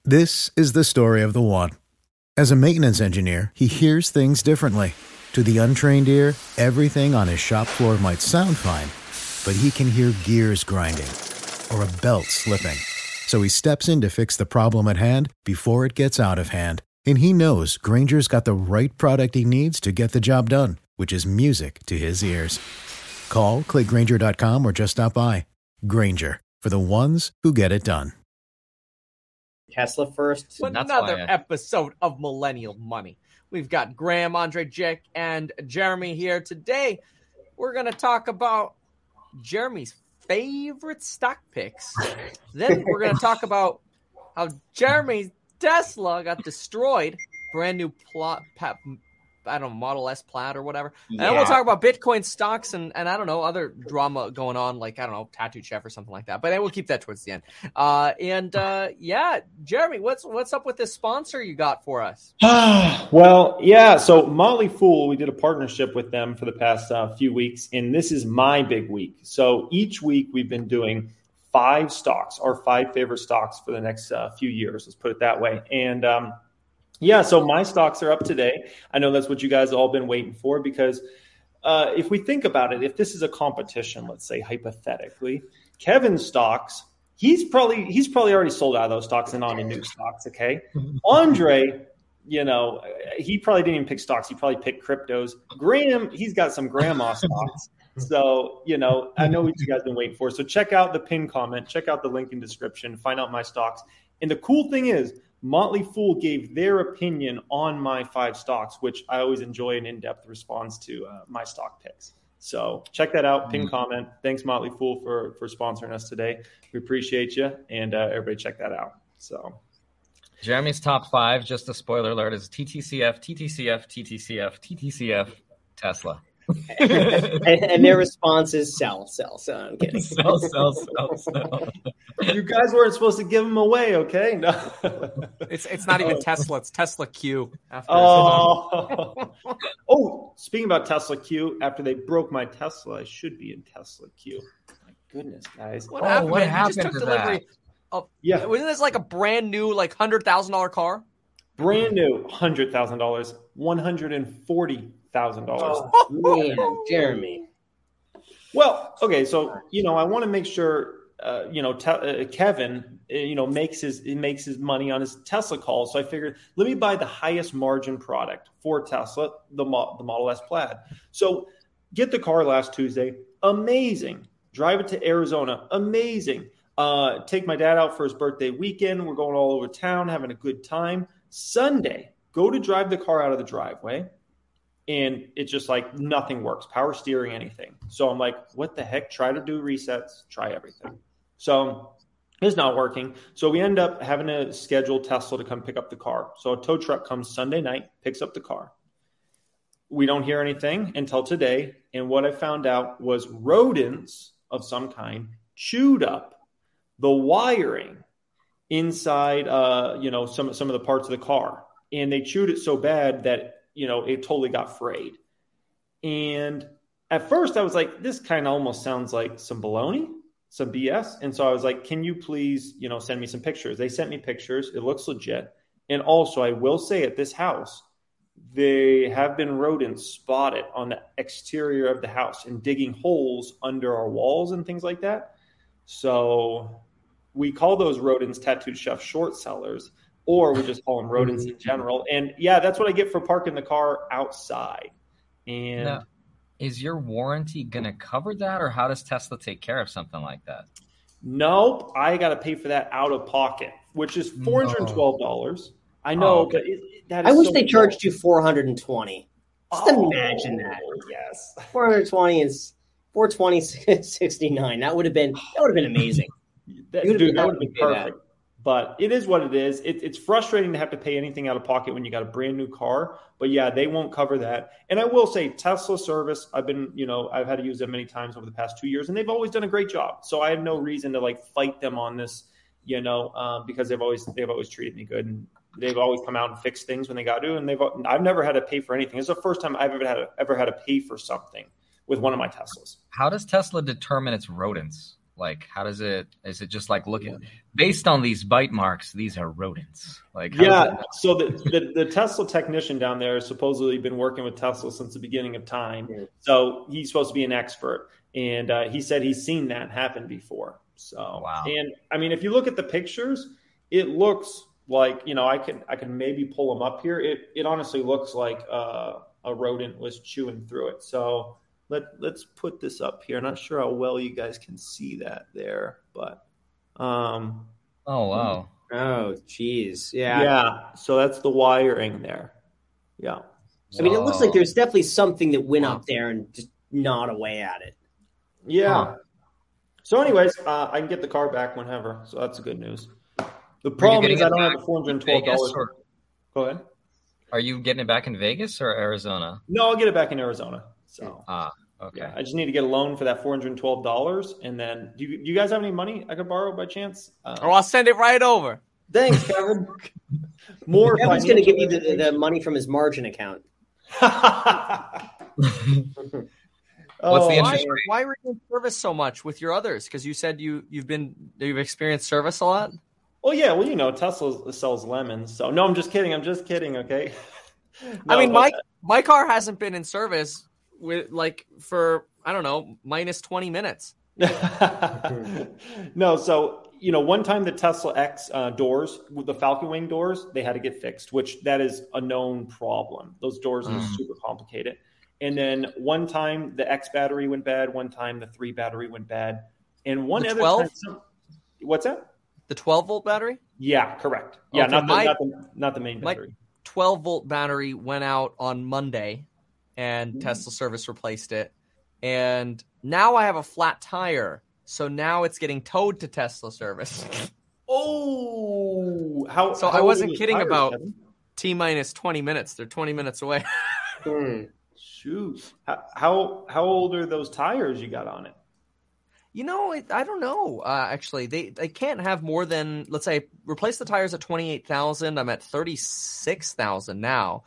This is the story of the one. As a maintenance engineer, he hears things differently. To the untrained ear, everything on his shop floor might sound fine, but he can hear gears grinding or a belt slipping. So he steps in to fix the problem at hand before it gets out of hand. And he knows Grainger's got the right product he needs to get the job done, which is music to his ears. Call, click Grainger.com, or just stop by. Grainger, for the ones who get it done. Tesla first. Another episode of Millennial Money. We've got Graham, Andre, Jake, and Jeremy here. Today, we're going to talk about Jeremy's favorite stock picks. Then we're going to talk about how Jeremy's Tesla got destroyed. Brand new Model S Plaid or whatever. Yeah. And then we'll talk about Bitcoin stocks and I don't know, other drama going on, like, I don't know, Tattoo Chef or something like that. But we'll keep that towards the end. Jeremy, what's up with this sponsor you got for us? Well, yeah, so Motley Fool, we did a partnership with them for the past few weeks, and this is my big week. So each week we've been doing 5 stocks, our 5 favorite stocks for the next few years, let's put it that way. And so my stocks are up today. I know that's what you guys have all been waiting for because if we think about it, if this is a competition, let's say hypothetically, Kevin's stocks, he's probably already sold out of those stocks and on to new stocks, okay? Andre, he probably didn't even pick stocks. He probably picked cryptos. Graham, he's got some grandma stocks. So, I know what you guys have been waiting for. So check out the pinned comment, check out the link in description, find out my stocks. And the cool thing is, Motley Fool gave their opinion on my 5 stocks, which I always enjoy an in-depth response to my stock picks. So check that out, pin comment. Thanks, Motley Fool, for sponsoring us today. We appreciate you, and everybody check that out. So Jeremy's top 5, just a spoiler alert, is TTCF, TTCF, TTCF, TTCF, Tesla. and their response is sell. So I'm kidding. Sell. You guys weren't supposed to give them away, okay? No. It's not even Tesla. It's Tesla Q. Speaking about Tesla Q, after they broke my Tesla, I should be in Tesla Q. My goodness, guys. What happened? What man? happened you just took to delivery. that? Yeah. Wasn't this like a brand new, like $100,000 car? Brand new, $100,000, $140,000. Man, Jeremy. Well, okay, so I want to make sure Kevin makes his money on his Tesla calls. So I figured, let me buy the highest margin product for Tesla, the Model S Plaid. So get the car last Tuesday, amazing. Drive it to Arizona, amazing. Take my dad out for his birthday weekend. We're going all over town, having a good time. Sunday, go to drive the car out of the driveway. And it's just like nothing works, power steering, anything. So I'm like, what the heck? Try to do resets, try everything. So it's not working. So we end up having to schedule Tesla to come pick up the car. So a tow truck comes Sunday night, picks up the car. We don't hear anything until today. And what I found out was rodents of some kind chewed up the wiring inside, some of the parts of the car. And they chewed it so bad that it totally got frayed. And at first I was like, this kind of almost sounds like some baloney, some BS. And so I was like, can you please, send me some pictures? They sent me pictures. It looks legit. And also I will say at this house, they have been rodents spotted on the exterior of the house and digging holes under our walls and things like that. So we call those rodents Tattoo Chef short sellers. Or we just call them rodents in general. And yeah, that's what I get for parking the car outside. And now, is your warranty going to cover that, or how does Tesla take care of something like that? Nope. I got to pay for that out of pocket, which is $412. I know, but I wish they charged you $420. Just imagine that. Yes. 420 is $420.69. That would have been amazing. That would have been perfect. But it is what it is. It's frustrating to have to pay anything out of pocket when you got a brand new car. But yeah, they won't cover that. And I will say Tesla service, I've had to use them many times over the past 2 years, and they've always done a great job. So I have no reason to fight them on this, because they've always treated me good, and they've always come out and fixed things when they got to. And I've never had to pay for anything. It's the first time I've ever had to pay for something with one of my Teslas. How does Tesla determine it's rodents? Like, how does it? Is it just like looking based on these bite marks? These are rodents. Like, yeah. So the Tesla technician down there has supposedly been working with Tesla since the beginning of time. So he's supposed to be an expert, and he said he's seen that happen before. So wow. And I mean, if you look at the pictures, it looks like, you know, I can maybe pull them up here. It honestly looks like a rodent was chewing through it. So let's put this up here. Not sure how well you guys can see that there, but oh wow. Oh geez. Yeah. Yeah. So that's the wiring there. Yeah. I mean, it looks like there's definitely something that went up there and just gnawed away at it. Yeah. Huh. So anyways, I can get the car back whenever. So that's good news. The problem is I don't have the $412. Go ahead. Are you getting it back in Vegas or Arizona? No, I'll get it back in Arizona. So okay. Yeah, I just need to get a loan for that $412, and then do you guys have any money I could borrow by chance? I'll send it right over. Thanks, Kevin. More. Kevin's going to give you the money from his margin account. What's the interest rate? Why were you in service so much with your others? Because you said you've experienced service a lot. Well, yeah. Well, you know, Tesla sells lemons. So no, I'm just kidding. Okay. No, I mean, my car hasn't been in service for I don't know minus 20 minutes. No, so you know, one time the Tesla X doors, the Falcon Wing doors, they had to get fixed, which that is a known problem. Those doors are super complicated. And then one time the X battery went bad. One time the 3 battery went bad. And one other 12? time, what's that? The 12-volt battery? Yeah, correct. Yeah, okay, not the main battery. 12-volt battery went out on Monday, and Tesla service replaced it. And now I have a flat tire, so now it's getting towed to Tesla service. Oh, how? So how I wasn't old kidding tires, about Kevin? T minus 20 minutes. They're 20 minutes away. Shoot, how old are those tires you got on it? You know, I don't know. Actually, they can't have more than, let's say, replace the tires at 28,000. I'm at 36,000 now.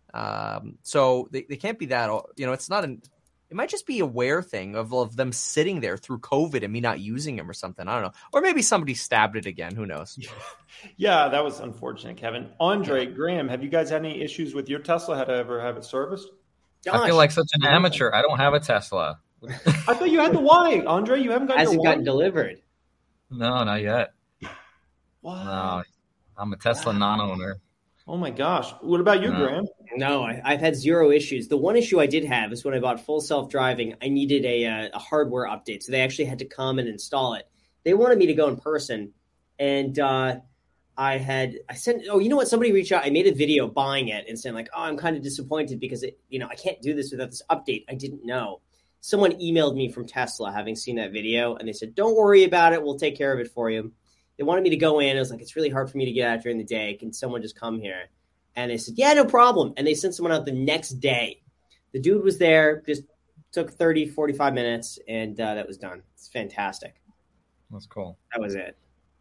So they can't be that. You know, it's not an. It might just be a wear thing of them sitting there through COVID and me not using them or something. I don't know. Or maybe somebody stabbed it again. Who knows? Yeah, that was unfortunate, Kevin. Andre, Graham, have you guys had any issues with your Tesla? Had to ever have it serviced? Gosh. I feel like such an amateur. I don't have a Tesla. I thought you had the Y, Andre. You haven't gotten Hasn't your Y? gotten delivered. No, not yet. Wow. No, I'm a Tesla non-owner. Oh my gosh. What about you, Graham? No, I've had zero issues. The one issue I did have is when I bought full self-driving, I needed a hardware update. So they actually had to come and install it. They wanted me to go in person. And I sent, you know what? Somebody reached out. I made a video buying it and saying like, oh, I'm kind of disappointed because I can't do this without this update. I didn't know. Someone emailed me from Tesla having seen that video, and they said, don't worry about it. We'll take care of it for you. They wanted me to go in. I was like, it's really hard for me to get out during the day. Can someone just come here? And they said, yeah, no problem. And they sent someone out the next day. The dude was there, just took 30, 45 minutes, and that was done. It's fantastic. That's cool. That was it.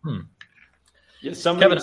Yeah,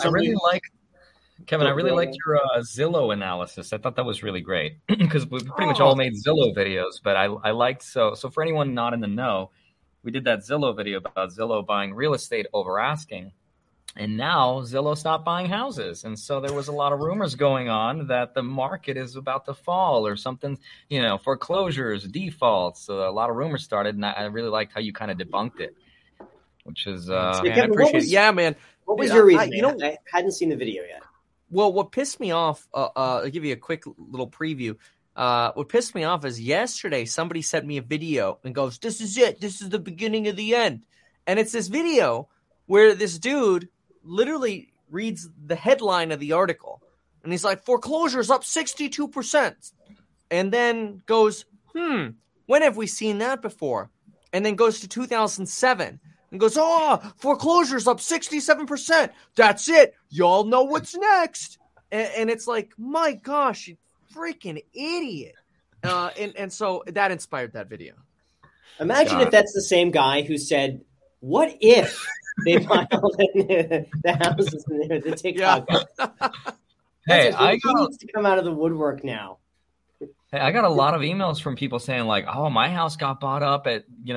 Kevin, I really liked your Zillow analysis. I thought that was really great because we pretty much all made Zillow videos, but I liked so for anyone not in the know, we did that Zillow video about Zillow buying real estate over asking, and now Zillow stopped buying houses, and so there was a lot of rumors going on that the market is about to fall or something, foreclosures, defaults. So a lot of rumors started, and I really liked how you kind of debunked it, which is I appreciate it. Yeah, man. What was your reason? I hadn't seen the video yet. Well, what pissed me off, I'll give you a quick little preview. What pissed me off is yesterday somebody sent me a video and goes, this is it. This is the beginning of the end. And it's this video where this dude literally reads the headline of the article. And he's like, foreclosures up 62%. And then goes, when have we seen that before? And then goes to 2007. And goes, foreclosures up 67%. That's it. Y'all know what's next. And it's like, my gosh, you freaking idiot. And so that inspired that video. Imagine if that's the same guy who said, what if they buy all the houses in the TikTok? Yeah. Hey, he needs to come out of the woodwork now. Hey, I got a lot of emails from people saying like, oh, my house got bought up at,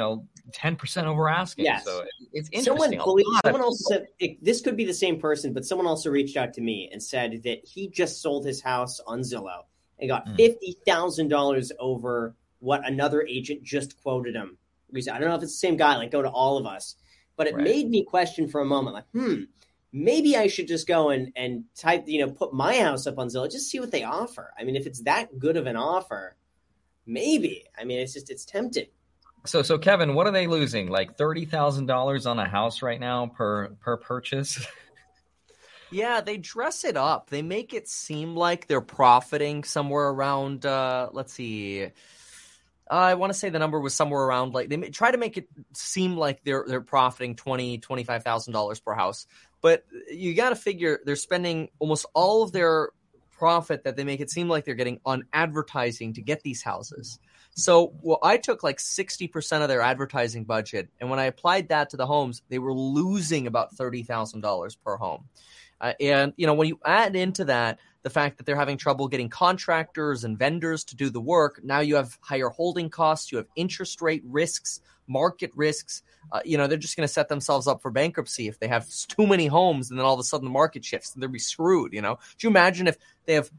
10% over asking. Yes. So it's interesting. Someone also said this could be the same person, but someone also reached out to me and said that he just sold his house on Zillow and got $50,000 over what another agent just quoted him. Because I don't know if it's the same guy, like go to all of us, but it made me question for a moment, like, maybe I should just go and type, put my house up on Zillow, just see what they offer. I mean, if it's that good of an offer, maybe. I mean, it's tempting. So Kevin, what are they losing? Like $30,000 on a house right now per purchase? Yeah, they dress it up. They make it seem like they're profiting somewhere around, let's see. I want to say the number was somewhere around, like, they try to make it seem like they're profiting $25,000 per house. But you got to figure they're spending almost all of their profit that they make it seem like they're getting on advertising to get these houses. So, I took like 60% of their advertising budget, and when I applied that to the homes, they were losing about $30,000 per home. And, when you add into that the fact that they're having trouble getting contractors and vendors to do the work, now you have higher holding costs, you have interest rate risks, market risks. They're just going to set themselves up for bankruptcy if they have too many homes and then all of a sudden the market shifts and they'll be screwed. Do you imagine if they have,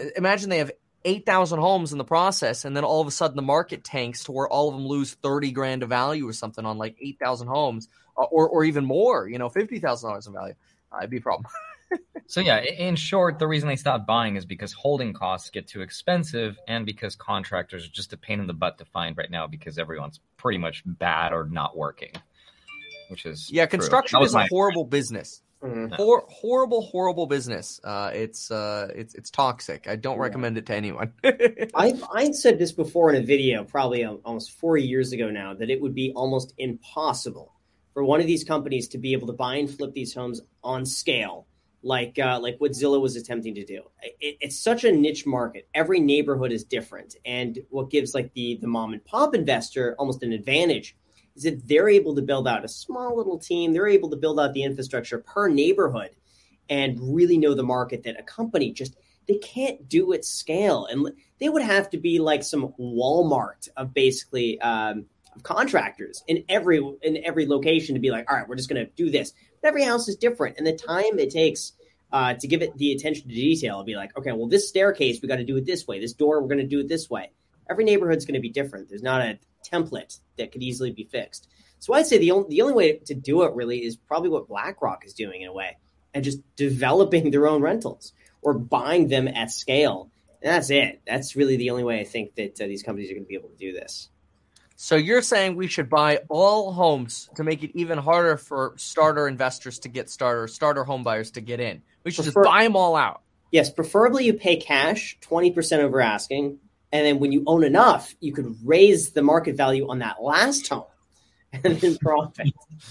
8,000 homes in the process, and then all of a sudden the market tanks to where all of them lose $30,000 of value or something on like 8,000 homes, or even more, $50,000 in value. It'd be a problem. So yeah, in short, the reason they stopped buying is because holding costs get too expensive, and because contractors are just a pain in the butt to find right now because everyone's pretty much bad or not working, which is construction is a horrible business. Mm-hmm. Horrible business. It's toxic. I don't recommend it to anyone. I said this before in a video, probably almost 4 years ago now, that it would be almost impossible for one of these companies to be able to buy and flip these homes on scale, like what Zillow was attempting to do. It's such a niche market. Every neighborhood is different, and what gives like the mom and pop investor almost an advantage is that they're able to build out a small little team. They're able to build out the infrastructure per neighborhood and really know the market that a company they can't do at scale. And they would have to be like some Walmart of basically contractors in every location to be like, all right, we're just going to do this. But every house is different. And the time it takes to give it the attention to detail, it'll be like, okay, well, this staircase, we got to do it this way. This door, we're going to do it this way. Every neighborhood's going to be different. There's not a template that could easily be fixed. So I'd say the only way to do it really is probably what BlackRock is doing in a way, and just developing their own rentals or buying them at scale. And that's it. That's really the only way I think that these companies are going to be able to do this. So you're saying we should buy all homes to make it even harder for starter investors to get starter home buyers to get in. We should just buy them all out. Yes, preferably you pay cash, 20% over asking. And then when you own enough, you could raise the market value on that last home and then profit.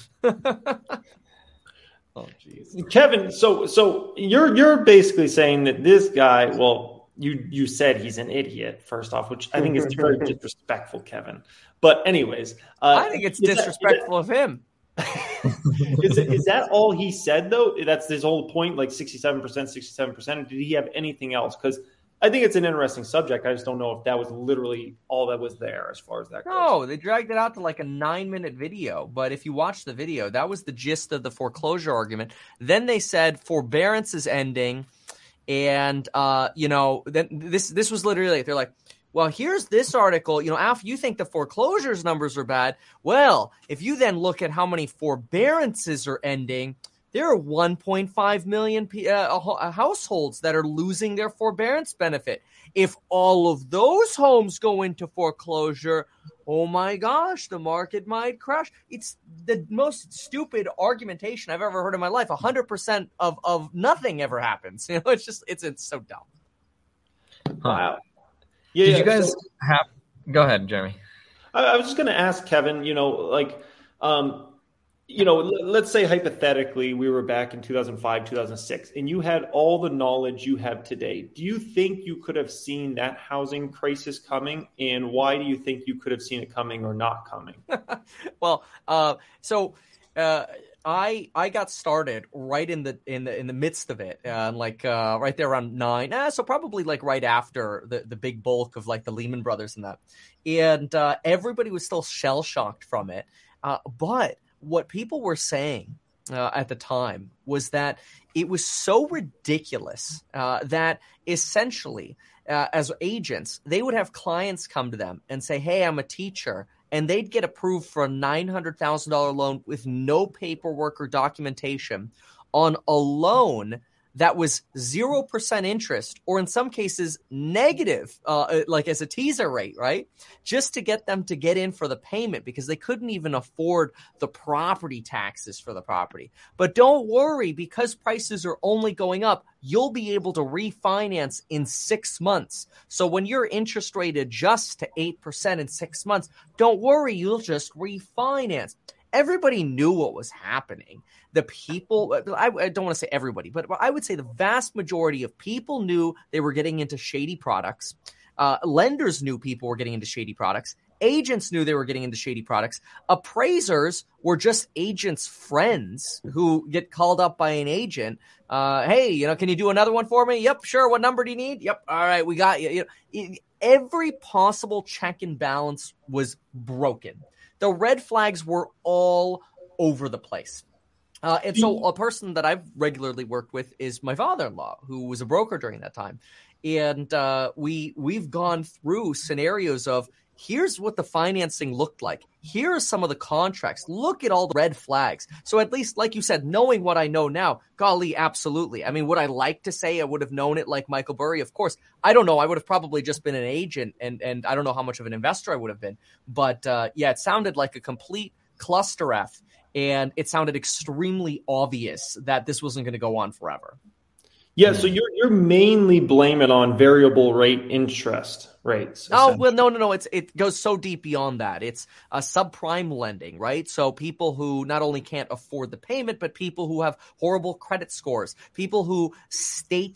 Oh, jeez. Kevin, so you're basically saying that this guy, well, you said he's an idiot, first off, which I think is very disrespectful, Kevin. But anyways. I think it's disrespectful of him. Is that all he said, though? That's his whole point, like 67%. Or did he have anything else? Because I think it's an interesting subject. I just don't know if that was literally all that was there as far as that goes. No, they dragged it out to like a 9-minute video. But if you watch the video, that was the gist of the foreclosure argument. Then they said forbearance is ending. And, then this was literally, they're like, well, here's this article. Alf, you think the foreclosures numbers are bad. Well, if you then look at how many forbearances are ending, there are 1.5 million households that are losing their forbearance benefit. If all of those homes go into foreclosure, oh my gosh, the market might crash. It's the most stupid argumentation I've ever heard in my life. 100% of nothing ever happens. It's so dumb. Wow. Yeah, did you guys have? Go ahead, Jeremy. I was just going to ask Kevin. Let's say hypothetically we were back in 2005, 2006, and you had all the knowledge you have today. Do you think you could have seen that housing crisis coming? And why do you think you could have seen it coming or not coming? Well, I got started right in the midst of it, right there around 9. So probably like right after the big bulk of like the Lehman Brothers and that, and everybody was still shell shocked from it. But what people were saying at the time was that it was so ridiculous that essentially, as agents, they would have clients come to them and say, "Hey, I'm a teacher." And they'd get approved for a $900,000 loan with no paperwork or documentation on a loan that was 0% interest, or in some cases negative, like as a teaser rate, right? Just to get them to get in for the payment because they couldn't even afford the property taxes for the property. But don't worry, because prices are only going up, you'll be able to refinance in 6 months. So when your interest rate adjusts to 8% in 6 months, don't worry, you'll just refinance. Everybody knew what was happening. The people, I don't want to say everybody, but I would say the vast majority of people knew they were getting into shady products. Lenders knew people were getting into shady products. Agents knew they were getting into shady products. Appraisers were just agents' friends who get called up by an agent. Hey, can you do another one for me? Yep, sure. What number do you need? Yep. All right, we got you. Every possible check and balance was broken. The red flags were all over the place. And so a person that I've regularly worked with is my father-in-law, who was a broker during that time. And we've gone through scenarios of, here's what the financing looked like. Here are some of the contracts. Look at all the red flags. So at least, like you said, knowing what I know now, golly, absolutely. I mean, would I like to say I would have known it like Michael Burry? Of course. I don't know. I would have probably just been an agent, and I don't know how much of an investor I would have been. But yeah, it sounded like a complete cluster F, and it sounded extremely obvious that this wasn't going to go on forever. Yeah, so you're mainly blaming it on variable rate interest rates. Oh, well, no. It goes so deep beyond that. It's a subprime lending, right? So people who not only can't afford the payment, but people who have horrible credit scores, people who stated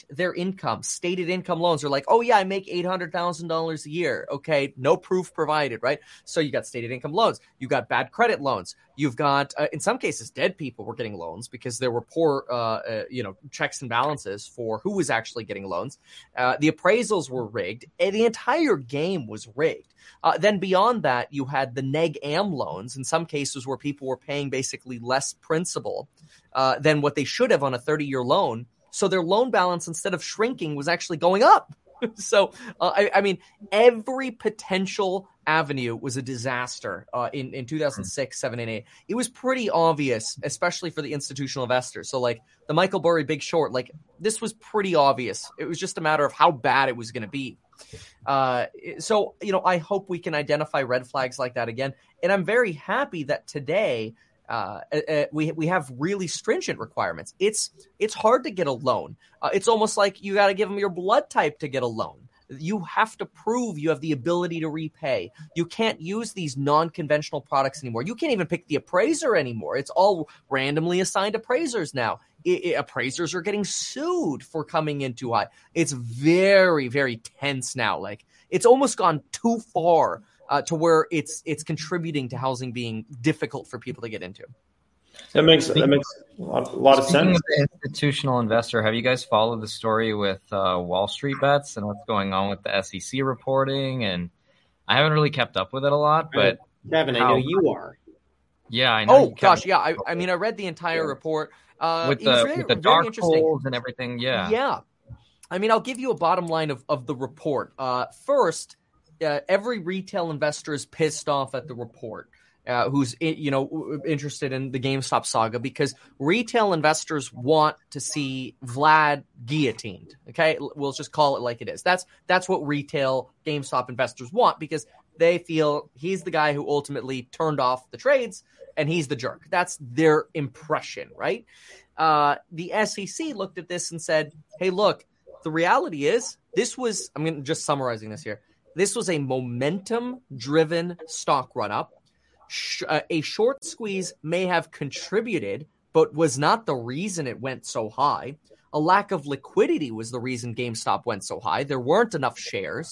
income loans are like, oh yeah, I make $800,000 a year. Okay, no proof provided, right? So you got stated income loans, you got bad credit loans, you've got in some cases dead people were getting loans because there were poor, checks and balances for who was actually getting loans. The appraisals were rigged, and the entire game was rigged. Then beyond that, you had the neg am loans in some cases where people were paying basically less principal than what they should have on a 30-year loan. So their loan balance, instead of shrinking, was actually going up. So, I mean, every potential avenue was a disaster in 2006, 7, and 8. It was pretty obvious, especially for the institutional investors. So, like the Michael Burry Big Short, like this was pretty obvious. It was just a matter of how bad it was going to be. So, I hope we can identify red flags like that again. And I'm very happy that today we have really stringent requirements. It's hard to get a loan. It's almost like you got to give them your blood type to get a loan. You have to prove you have the ability to repay. You can't use these non-conventional products anymore. You can't even pick the appraiser anymore. It's all randomly assigned appraisers now. Appraisers are getting sued for coming in too high. It's very, very tense now. Like it's almost gone too far to where it's contributing to housing being difficult for people to get into. That makes a lot of sense. Speaking of the institutional investor, have you guys followed the story with Wall Street Bets and what's going on with the SEC reporting? And I haven't really kept up with it a lot, but Kevin, I know you are. Yeah, I know. Oh gosh, yeah. I mean, I read the entire report with the dark holes and everything. Yeah. I mean, I'll give you a bottom line of the report. First, every retail investor is pissed off at the report. Who's interested in the GameStop saga, because retail investors want to see Vlad guillotined. Okay, we'll just call it like it is. That's what retail GameStop investors want, because they feel he's the guy who ultimately turned off the trades and he's the jerk. That's their impression, right? The SEC looked at this and said, "Hey, look, the reality is I'm just summarizing this here. This was a momentum-driven stock run-up. A short squeeze may have contributed, but was not the reason it went so high. A lack of liquidity was the reason GameStop went so high. There weren't enough shares.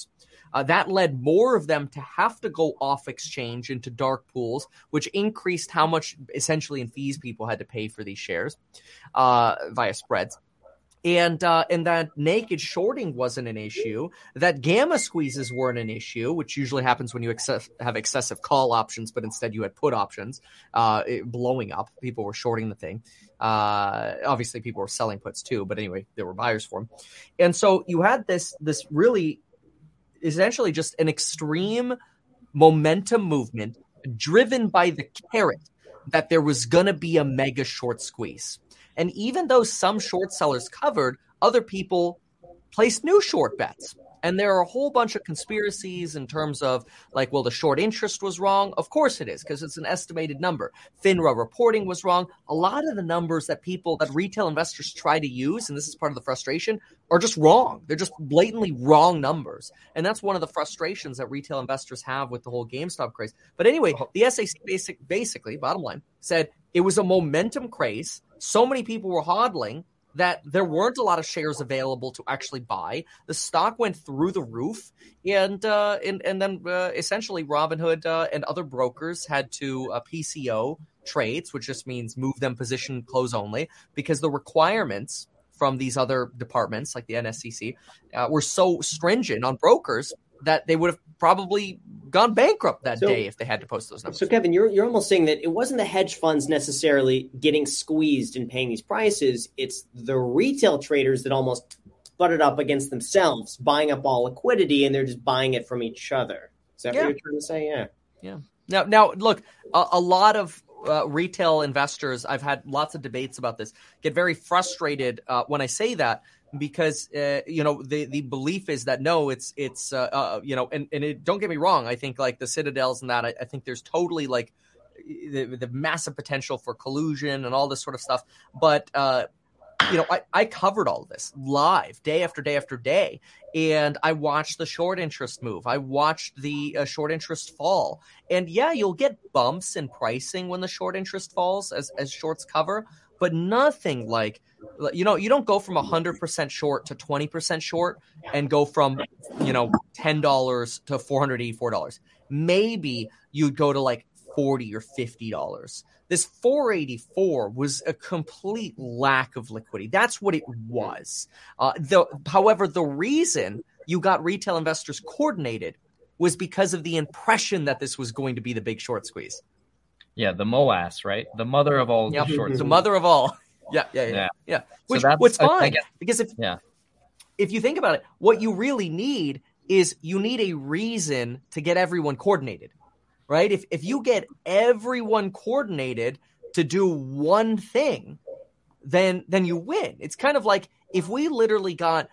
That led more of them to have to go off exchange into dark pools, which increased how much essentially in fees people had to pay for these shares via spreads. And that naked shorting wasn't an issue, that gamma squeezes weren't an issue, which usually happens when you have excessive call options, but instead you had put options blowing up. People were shorting the thing. Obviously, people were selling puts too, but anyway, there were buyers for them. And so you had this really essentially just an extreme momentum movement driven by the carrot that there was going to be a mega short squeeze. And even though some short sellers covered, other people placed new short bets. And there are a whole bunch of conspiracies in terms of like, well, the short interest was wrong. Of course it is, because it's an estimated number. FINRA reporting was wrong. A lot of the numbers that retail investors try to use, and this is part of the frustration, are just wrong. They're just blatantly wrong numbers. And that's one of the frustrations that retail investors have with the whole GameStop craze. But anyway, the SEC basically, bottom line, said it was a momentum craze. So many people were hodling that there weren't a lot of shares available to actually buy. The stock went through the roof, and then essentially Robinhood and other brokers had to PCO trades, which just means move them position close only, because the requirements from these other departments like the NSCC were so stringent on brokers that they would have probably gone bankrupt that day if they had to post those numbers. So, Kevin, you're almost saying that it wasn't the hedge funds necessarily getting squeezed and paying these prices. It's the retail traders that almost butted up against themselves, buying up all liquidity, and they're just buying it from each other. Is that what you're trying to say? Yeah. Now, look, a lot of retail investors, I've had lots of debates about this, get very frustrated when I say that, because the belief is that no, it's don't get me wrong, I think like the Citadels and that, I think there's totally like the massive potential for collusion and all this sort of stuff, but I covered all of this live day after day after day, and I watched the short interest move. I watched the short interest fall, and yeah, you'll get bumps in pricing when the short interest falls as shorts cover, but nothing like, you don't go from 100% short to 20% short and go from, $10 to $484. Maybe you'd go to like $40 or $50. This 484 was a complete lack of liquidity. That's what it was. However, the reason you got retail investors coordinated was because of the impression that this was going to be the big short squeeze. Yeah, the MOAS, right? The mother of all short. The mother of all. Yeah. Which fine, because if you think about it, what you really need is you need a reason to get everyone coordinated, right? If you get everyone coordinated to do one thing, then you win. It's kind of like if we literally got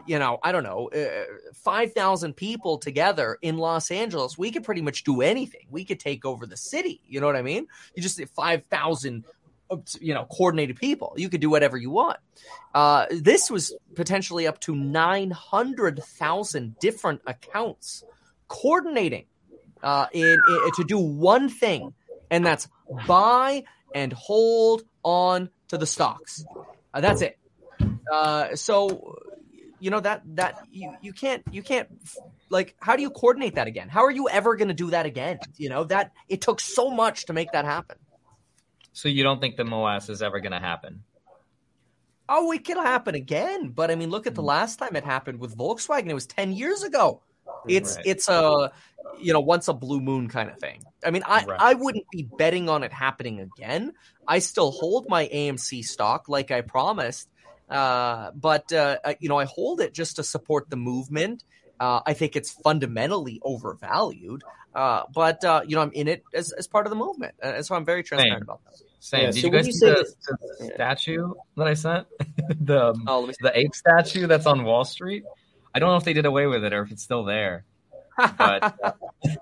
5,000 people together in Los Angeles, we could pretty much do anything. We could take over the city. You know what I mean? You just 5,000 coordinated people. You could do whatever you want. This was potentially up to 900,000 different accounts coordinating to do one thing, and that's buy and hold on to the stocks. That's it. So that you can't like, how do you coordinate that again? How are you ever going to do that again? That it took so much to make that happen. So you don't think the MOAS is ever going to happen? Oh, it could happen again. But I mean, look at the last time it happened with Volkswagen. It was 10 years ago. It's a, once a blue moon kind of thing. I mean, I wouldn't be betting on it happening again. I still hold my AMC stock like I promised. But I hold it just to support the movement. I think it's fundamentally overvalued. But I'm in it as part of the movement. And so I'm very transparent about that. Same. Did you guys see the statue that I sent? the ape statue that's on Wall Street? I don't know if they did away with it or if it's still there. But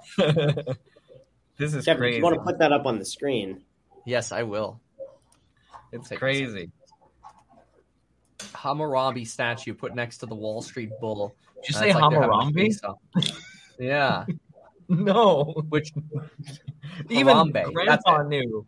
this is crazy. You want to put that up on the screen? Yes, I will. It's crazy. Hammurabi statue put next to the Wall Street Bull. Did you say Hammurabi? Yeah. No. Which even Harambe. Grandpa knew.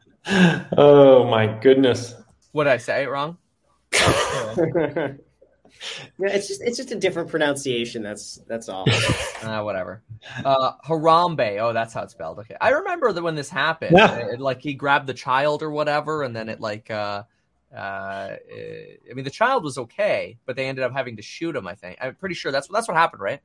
Oh my goodness. What did I say wrong? Yeah, it's just a different pronunciation. That's all. Whatever. Harambe. Oh, that's how it's spelled. Okay, I remember that when this happened, like he grabbed the child or whatever, and then it like, I mean, the child was okay, but they ended up having to shoot him. I think I'm pretty sure that's what happened, right?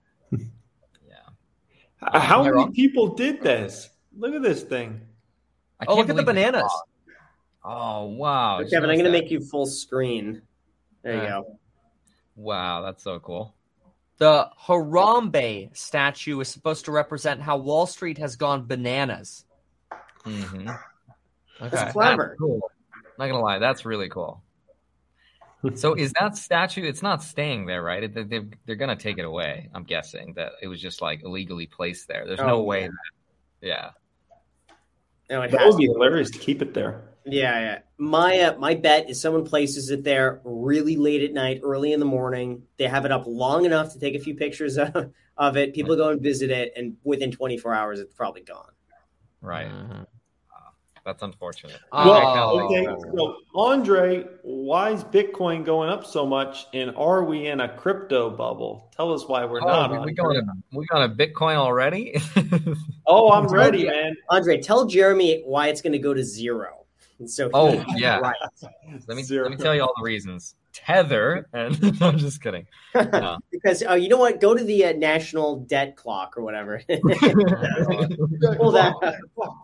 Yeah. How many people did this? Look at this thing. Look at the bananas. Oh wow, Kevin, I'm going to make you full screen. There you go. Wow, that's so cool. The Harambe statue is supposed to represent how Wall Street has gone bananas. Mm-hmm. Okay. That's clever. That's cool. Not gonna lie, that's really cool. So is that statue? It's not staying there, right? They're gonna take it away. I'm guessing that it was just like illegally placed there. There's no way. Yeah. No, that would be hilarious to keep it there. Yeah. My bet is someone places it there really late at night, early in the morning. They have it up long enough to take a few pictures of it. People go and visit it, and within 24 hours, it's probably gone. Right. Mm-hmm. That's unfortunate. Okay. So, Andre, why is Bitcoin going up so much, and are we in a crypto bubble? Tell us why we're not. We got a Bitcoin already? Oh, I'm ready, man. Andre, tell Jeremy why it's going to go to zero. So yeah. Right. Let me tell you all the reasons. Tether, and I'm just kidding. No. Because you know what? Go to the national debt clock or whatever. Pull that.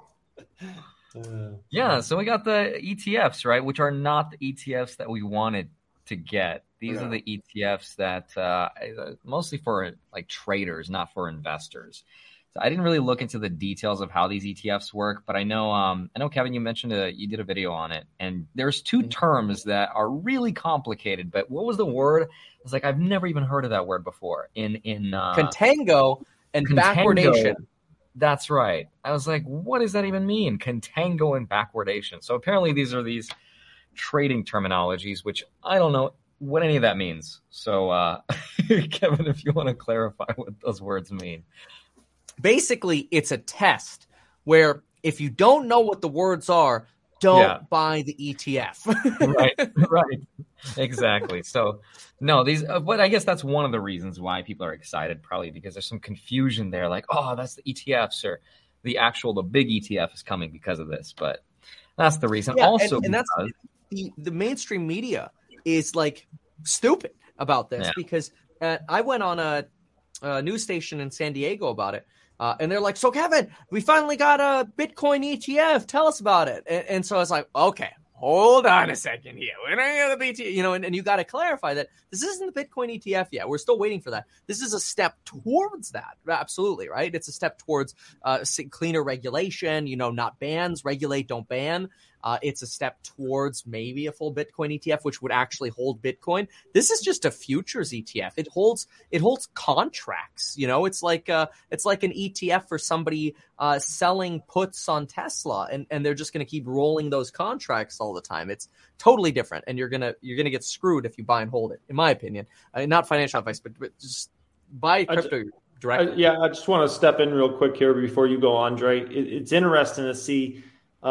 Yeah, so we got the ETFs, right, which are not the ETFs that we wanted to get. These are the ETFs that mostly for like traders, not for investors. So I didn't really look into the details of how these ETFs work, but I know Kevin, you mentioned you did a video on it, and there's two terms that are really complicated. But what was the word? I was like, I've never even heard of that word before. In contango and backwardation. That's right. I was like, what does that even mean? Contango and backwardation. So apparently these are these trading terminologies, which I don't know what any of that means. So Kevin, if you want to clarify what those words mean. Basically, it's a test where if you don't know what the words are, don't buy the ETF. Right. Exactly. So no, but I guess that's one of the reasons why people are excited, probably because there's some confusion there. Like, oh, that's the ETFs, or the big ETF is coming because of this. But that's the reason. Yeah, also, and that's the mainstream media is like stupid about this because I went on a news station in San Diego about it. And they're like, so Kevin, we finally got a Bitcoin ETF. Tell us about it. And so I was like, okay, hold on a second here. We're not going to be, and you got to clarify that this isn't the Bitcoin ETF yet. We're still waiting for that. This is a step towards that. Absolutely, right? It's a step towards cleaner regulation, not bans, regulate, don't ban. It's a step towards maybe a full Bitcoin ETF, which would actually hold Bitcoin. This is just a futures ETF. It holds contracts. It's like an ETF for somebody selling puts on Tesla, and they're just going to keep rolling those contracts all the time. It's totally different, and you're gonna get screwed if you buy and hold it. In my opinion, not financial advice, but just buy crypto directly. I just want to step in real quick here before you go, Andre. It's interesting to see.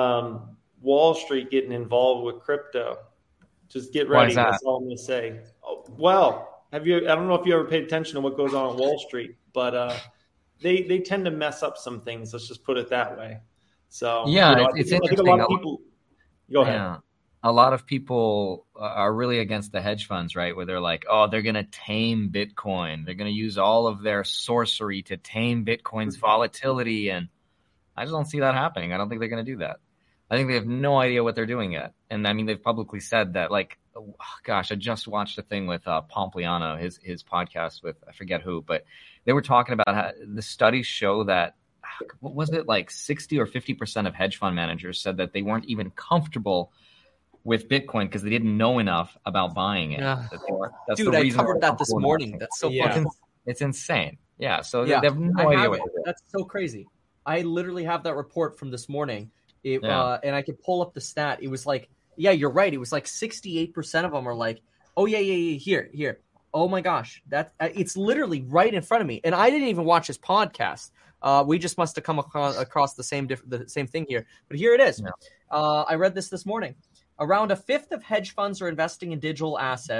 Wall Street getting involved with crypto. Just get ready. That's all I'm going to say. Well, I don't know if you ever paid attention to what goes on Wall Street, but they tend to mess up some things. Let's just put it that way. So it's interesting. I think a lot of people. Go ahead. Yeah. A lot of people are really against the hedge funds, right? Where they're like, oh, they're going to tame Bitcoin. They're going to use all of their sorcery to tame Bitcoin's volatility. And I just don't see that happening. I don't think they're going to do that. I think they have no idea what they're doing yet. And I mean, they've publicly said that, like, I just watched a thing with Pompliano, his podcast with, I forget who, but they were talking about how the studies show that, what was it, like 60 or 50% of hedge fund managers said that they weren't even comfortable with Bitcoin because they didn't know enough about buying it. Yeah. Dude, I covered that this morning. That's so fucking... It's insane. Yeah, so they have no idea what they're doing. That's so crazy. I literally have that report from this morning. And I could pull up the stat. It was like, yeah, you're right. It was like 68% of them are like, oh yeah, here. Oh my gosh, it's literally right in front of me. And I didn't even watch his podcast. We just must have come across the same thing here. But here it is. Yeah. I read this morning. Around a fifth of hedge funds are investing in digital assets,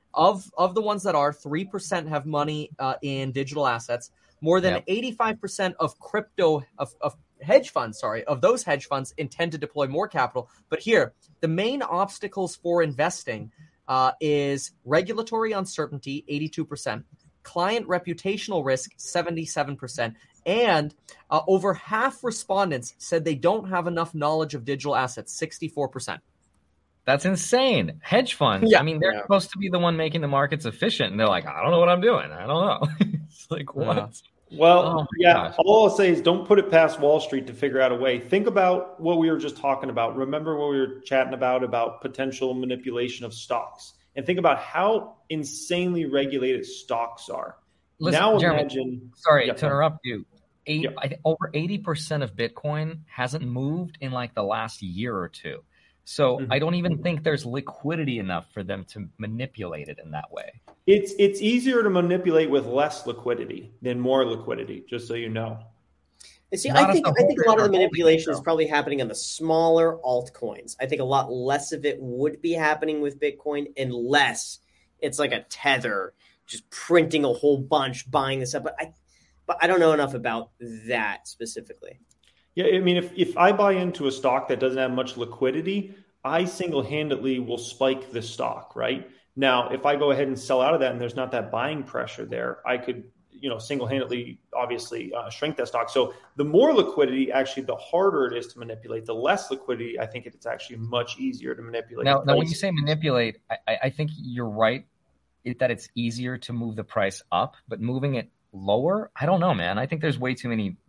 Of the ones that are, 3% have money in digital assets. More than 85% of crypto of hedge funds, of those hedge funds intend to deploy more capital. But here, the main obstacles for investing is regulatory uncertainty, 82%, client reputational risk, 77%, and over half respondents said they don't have enough knowledge of digital assets, 64%. That's insane. Hedge funds. Yeah. I mean, they're supposed to be the one making the markets efficient, and they're like, I don't know what I'm doing. I don't know. It's like, what? Yeah. Well, all I'll say is don't put it past Wall Street to figure out a way. Think about what we were just talking about. Remember what we were chatting about potential manipulation of stocks. And think about how insanely regulated stocks are. Listen, now Jeremy, imagine... Sorry to interrupt you. I think over 80% of Bitcoin hasn't moved in like the last year or two. So I don't even think there's liquidity enough for them to manipulate it in that way. It's easier to manipulate with less liquidity than more liquidity, just so you know. See, I think a lot of the manipulation is probably happening on the smaller altcoins. I think a lot less of it would be happening with Bitcoin unless it's like a Tether just printing a whole bunch, buying this up. But I don't know enough about that specifically. Yeah, I mean, if I buy into a stock that doesn't have much liquidity, I single-handedly will spike the stock, right? Now, if I go ahead and sell out of that and there's not that buying pressure there, I could, single-handedly, obviously, shrink that stock. So the more liquidity, actually, the harder it is to manipulate. The less liquidity, I think it's actually much easier to manipulate. Now when you say manipulate, I think you're right that it's easier to move the price up, but moving it lower, I don't know, man. I think there's way too many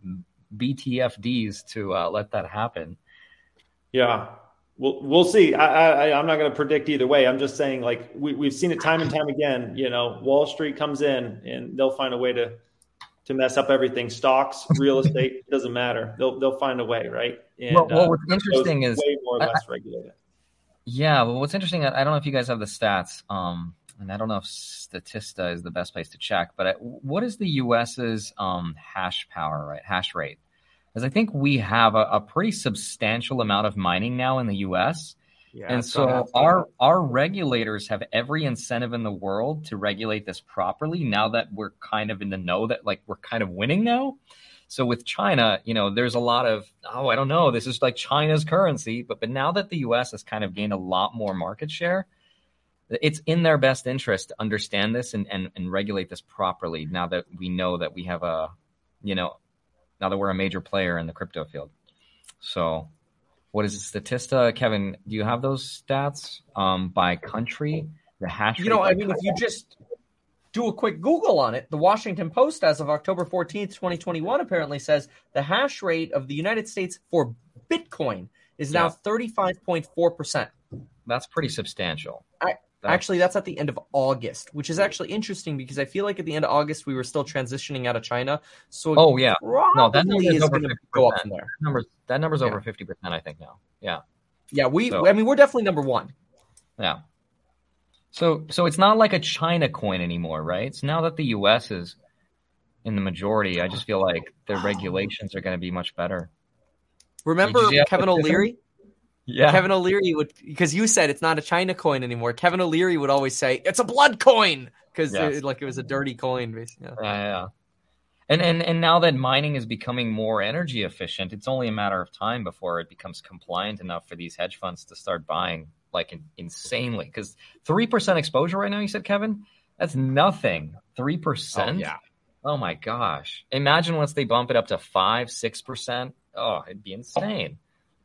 BTFDs to let that happen. Yeah, we'll see. I'm not going to predict either way. I'm just saying, like we've seen it time and time again. Wall Street comes in and they'll find a way to mess up everything. Stocks, real estate, doesn't matter. They'll find a way, right? And, well, what's interesting is way more or less regulated. Yeah, well, what's interesting, I don't know if you guys have the stats, and I don't know if Statista is the best place to check, but what is the U.S.'s hash power, right? Hash rate? Because I think we have a pretty substantial amount of mining now in the U.S. Yeah, and so our regulators have every incentive in the world to regulate this properly now that we're kind of in the know that like we're kind of winning now. So with China, there's a lot of, I don't know, this is like China's currency. But now that the U.S. has kind of gained a lot more market share, it's in their best interest to understand this and regulate this properly now that we know that we have now that we're a major player in the crypto field. So what is it, Statista? Kevin, do you have those stats by country? The hash rate? If you just do a quick Google on it, the Washington Post, as of October 14th, 2021, apparently says the hash rate of the United States for Bitcoin is now 35.4%. That's pretty substantial. Actually, that's at the end of August, which is actually interesting because I feel like at the end of August, we were still transitioning out of China. So that number is going to go up from there. That number's over 50%, I think now. Yeah. Yeah, we're definitely number one. Yeah. So it's not like a China coin anymore, right? So now that the U.S. is in the majority, I just feel like the regulations are going to be much better. Remember Kevin O'Leary? Yeah. Kevin O'Leary would, because you said it's not a China coin anymore. Kevin O'Leary would always say it's a blood coin because it was a dirty coin, basically. Yeah. And now that mining is becoming more energy efficient, it's only a matter of time before it becomes compliant enough for these hedge funds to start buying like insanely. Because 3% exposure right now, you said, Kevin? That's nothing. 3%? Oh, yeah. Oh my gosh. Imagine once they bump it up to 5-6%. Oh, it'd be insane.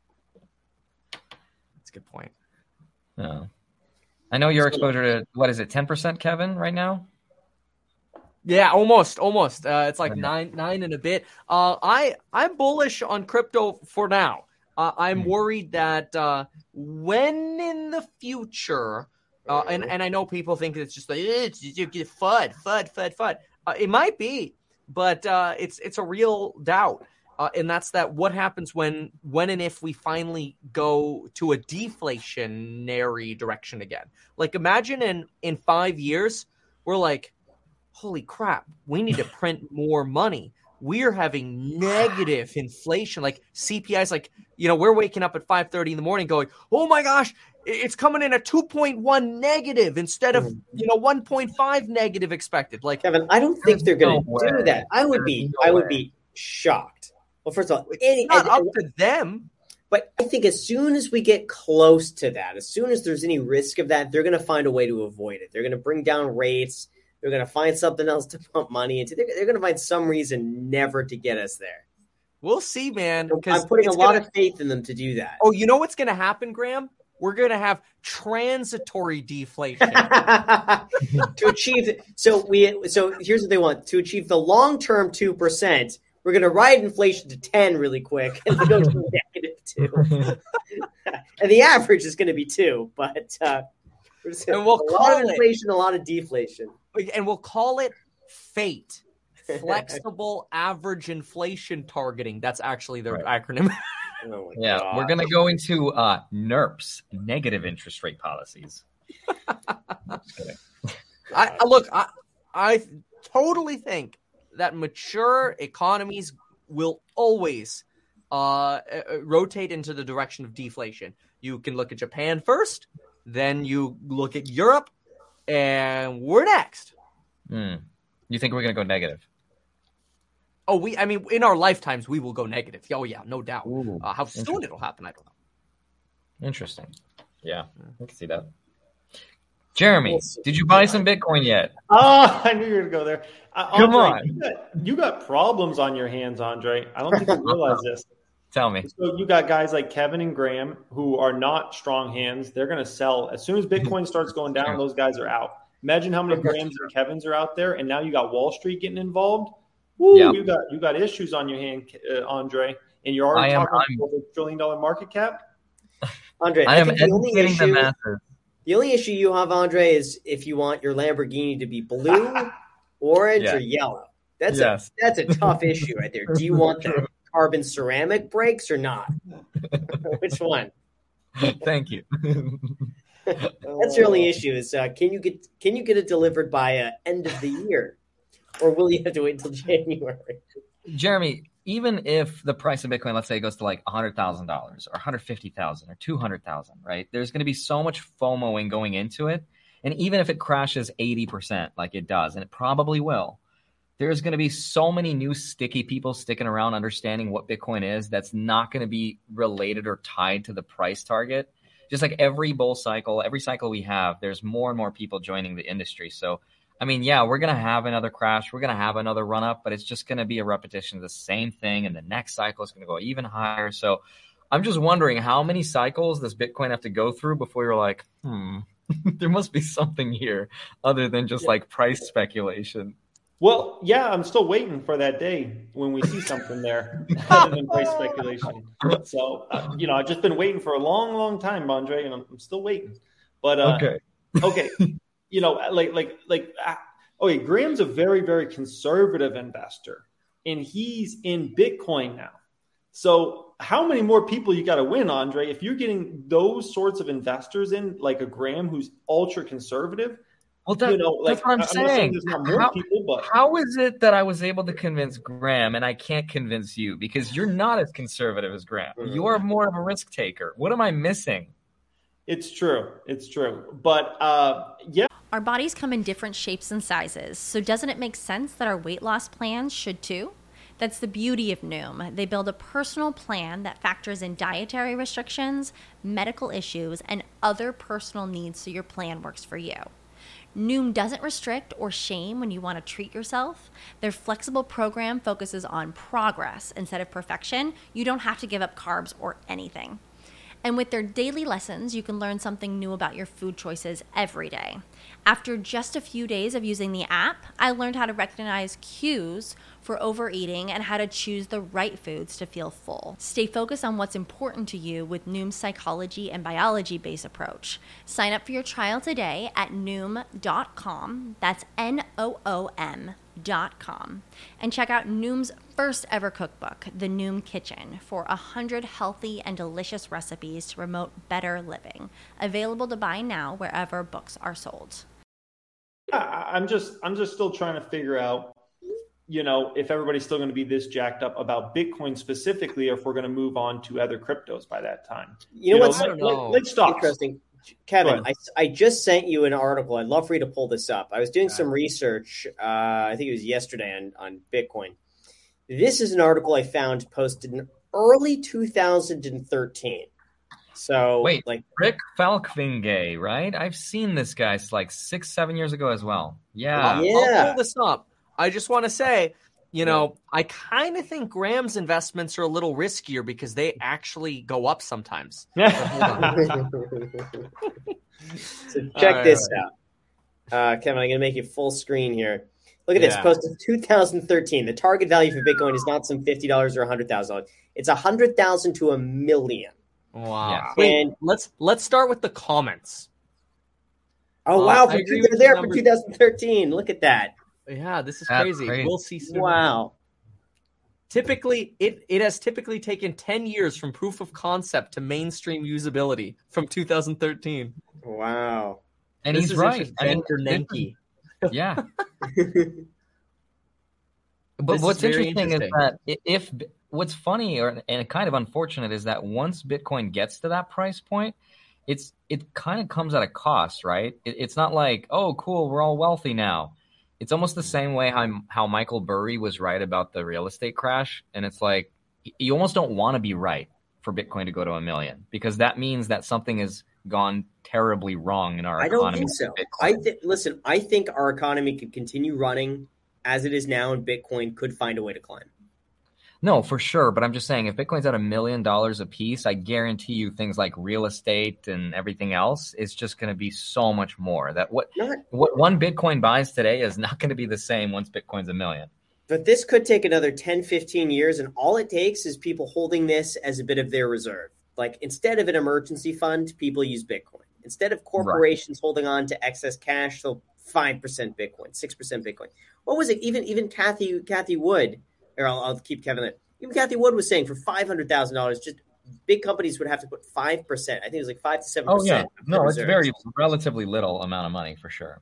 Good point. Yeah. I know your exposure to, what is it, 10%, Kevin, right now? Yeah, almost. It's like nine and a bit. I'm bullish on crypto for now. I'm worried that when in the future, and I know people think it's just like it's FUD. It might be, but it's a real doubt. And that's that what happens when and if we finally go to a deflationary direction again. Like imagine in 5 years, we're like, holy crap, we need to print more money. we are having negative inflation. Like CPI is like, we're waking up at 5:30 in the morning going, oh my gosh, it's coming in at 2.1 negative instead of 1.5 negative expected. Like, Kevin, I don't think they're going to do that. I would be shocked. Well, first of all, it's not up to them. But I think as soon as we get close to that, as soon as there's any risk of that, they're going to find a way to avoid it. They're going to bring down rates. They're going to find something else to pump money into. They're going to find some reason never to get us there. We'll see, man. I'm putting a lot of faith in them to do that. Oh, you know what's going to happen, Graham? We're going to have transitory deflation to achieve. So here's what they want: to achieve the long-term 2%. We're going to ride inflation to 10 really quick and go to -2. And the average is going to be 2, but and we'll call it inflation, a lot of deflation. And we'll call it FATE, Flexible Average Inflation Targeting. That's actually their acronym. Oh yeah, God. We're going to go into NIRPs, negative interest rate policies. Just kidding. I totally think that mature economies will always rotate into the direction of deflation. You can look at Japan first, then you look at Europe, and we're next. You think we're going to go negative? Oh, in our lifetimes, we will go negative. Oh, yeah, no doubt. How soon it'll happen, I don't know. Interesting. Yeah, I can see that. Jeremy, did you buy some Bitcoin yet? Oh, I knew you were going to go there. Come Andre, on. You got problems on your hands, Andre. I don't think you realize this. Tell me. So you got guys like Kevin and Graham who are not strong hands. They're going to sell. As soon as Bitcoin starts going down, those guys are out. Imagine how many Grahams and Kevins are out there, and now you got Wall Street getting involved. Woo, yeah. You got issues on your hand, Andre, and you're already talking about $1 trillion market cap. Andre, I am educating the masses. The only issue you have, Andre, is if you want your Lamborghini to be blue, orange, or yellow. That's a tough issue right there. Do you want the carbon ceramic brakes or not? Which one? Thank you. That's your only issue is can you get it delivered by end of the year, or will you have to wait until January? Jeremy, even if the price of Bitcoin, let's say, goes to like $100,000 or $150,000 or $200,000, right? There's going to be so much FOMO in going into it. And even if it crashes 80% like it does, and it probably will, there's going to be so many new sticky people sticking around understanding what Bitcoin is that's not going to be related or tied to the price target. Just like every bull cycle, every cycle we have, there's more and more people joining the industry. So I mean, yeah, we're going to have another crash. We're going to have another run up, but it's just going to be a repetition of the same thing. And the next cycle is going to go even higher. So I'm just wondering how many cycles does Bitcoin have to go through before you're like, there must be something here other than just like price speculation. Well, yeah, I'm still waiting for that day when we see something there other than price speculation. So, I've just been waiting for a long, long time, Andre, and I'm still waiting. But okay. Graham's a very, very conservative investor, and he's in Bitcoin now. So how many more people you got to win, Andre? If you're getting those sorts of investors in, like a Graham who's ultra conservative, well, that's what I'm saying. There's not more people, but how is it that I was able to convince Graham and I can't convince you because you're not as conservative as Graham? You are more of a risk taker. What am I missing? It's true. But yeah. Our bodies come in different shapes and sizes, so doesn't it make sense that our weight loss plans should too? That's the beauty of Noom. They build a personal plan that factors in dietary restrictions, medical issues, and other personal needs so your plan works for you. Noom doesn't restrict or shame when you want to treat yourself. Their flexible program focuses on progress instead of perfection. You don't have to give up carbs or anything. And with their daily lessons, you can learn something new about your food choices every day. After just a few days of using the app, I learned how to recognize cues for overeating and how to choose the right foods to feel full. Stay focused on what's important to you with Noom's psychology and biology-based approach. Sign up for your trial today at Noom.com. That's Noom.com. And check out Noom's first ever cookbook, The Noom Kitchen, for 100 healthy and delicious recipes to promote better living. Available to buy now wherever books are sold. I'm just still trying to figure out if everybody's still going to be this jacked up about Bitcoin specifically, or if we're going to move on to other cryptos by that time. What's like stocks. Interesting? Kevin, I just sent you an article. I'd love for you to pull this up. I was doing some research, I think it was yesterday on Bitcoin. This is an article I found posted in early 2013. So wait, Rick Falkvinge, right? I've seen this guy like 6-7 years ago as well. Yeah. I'll pull this up. I just want to say, I kind of think Graham's investments are a little riskier because they actually go up sometimes. So check this out. Kevin, I'm going to make it full screen here. Look at this. Posted 2013. The target value for Bitcoin is not some $50 or $100,000. It's $100,000 to $1 million. Wow. And let's start with the comments. Oh, wow. They're there for 2013. Look at that. Yeah, this is crazy. We'll see soon. Wow. Typically, it has typically taken 10 years from proof of concept to mainstream usability from 2013. Wow. And he's right. Nenke. Yeah. But what's interesting is that what's funny and kind of unfortunate is that once Bitcoin gets to that price point, it kind of comes at a cost, right? It's not like, oh, cool, we're all wealthy now. It's almost the same way how Michael Burry was right about the real estate crash. And it's like, you almost don't want to be right for Bitcoin to go to $1 million, because that means that something has gone terribly wrong in our economy. I don't think so. I think our economy could continue running as it is now, and Bitcoin could find a way to climb. No, for sure. But I'm just saying, if Bitcoin's at $1 million a piece, I guarantee you things like real estate and everything else is just going to be so much more. That what one Bitcoin buys today is not going to be the same once Bitcoin's $1 million. But this could take another 10, 15 years, and all it takes is people holding this as a bit of their reserve. Like, instead of an emergency fund, people use Bitcoin. Instead of corporations holding on to excess cash, they'll 5% Bitcoin, 6% Bitcoin. What was it? Even Kathy Wood, or I'll keep Kevin there. Even Kathy Wood was saying for $500,000, just big companies would have to put 5%. I think it was like 5 to 7%. Oh yeah, no, it's very relatively little amount of money for sure.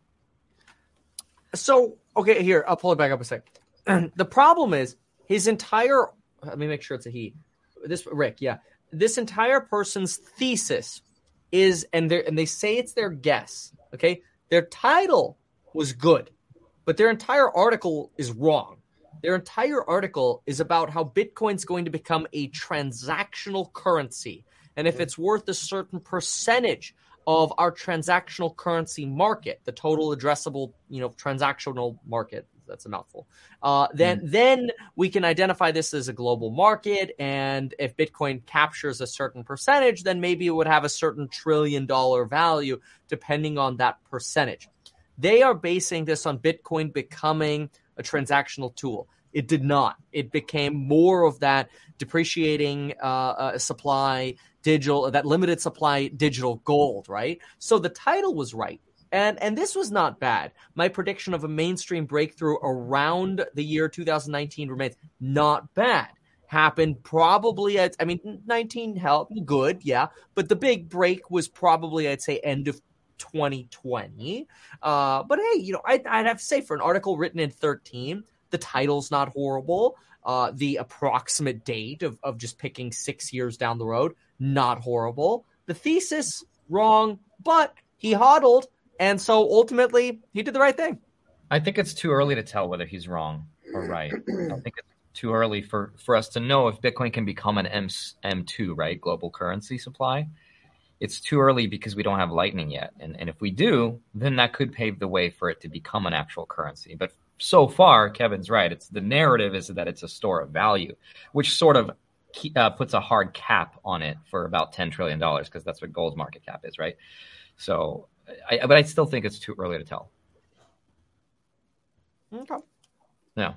So okay, here I'll pull it back up a sec. The problem is his entire. Let me make sure it's a he. This Rick, yeah. This entire person's thesis is, and they say it's their guess. Okay, their title was good, but their entire article is wrong. Their entire article is about how Bitcoin's going to become a transactional currency, and if it's worth a certain percentage of our transactional currency market, the total addressable, transactional market. That's a mouthful. Then we can identify this as a global market, and if Bitcoin captures a certain percentage, then maybe it would have a certain $1 trillion value depending on that percentage. They are basing this on Bitcoin becoming a transactional tool. It did not. It became more of that depreciating supply digital, that limited supply digital gold, right? So the title was right. And this was not bad. My prediction of a mainstream breakthrough around the year 2019 remains not bad. Happened probably, 19 helped, good, yeah. But the big break was probably, I'd say, end of 2020. But hey, I'd have to say, for an article written in 13, the title's not horrible. The approximate date of just picking 6 years down the road, not horrible. The thesis, wrong, but he hodled. And so ultimately, he did the right thing. I think it's too early to tell whether he's wrong or right. I think it's too early for us to know if Bitcoin can become an M2, right? Global currency supply. It's too early because we don't have Lightning yet. And if we do, then that could pave the way for it to become an actual currency. But so far, Kevin's right. The narrative is that it's a store of value, which sort of puts a hard cap on it for about $10 trillion, because that's what gold's market cap is, right? So, but I still think it's too early to tell. Okay. Yeah.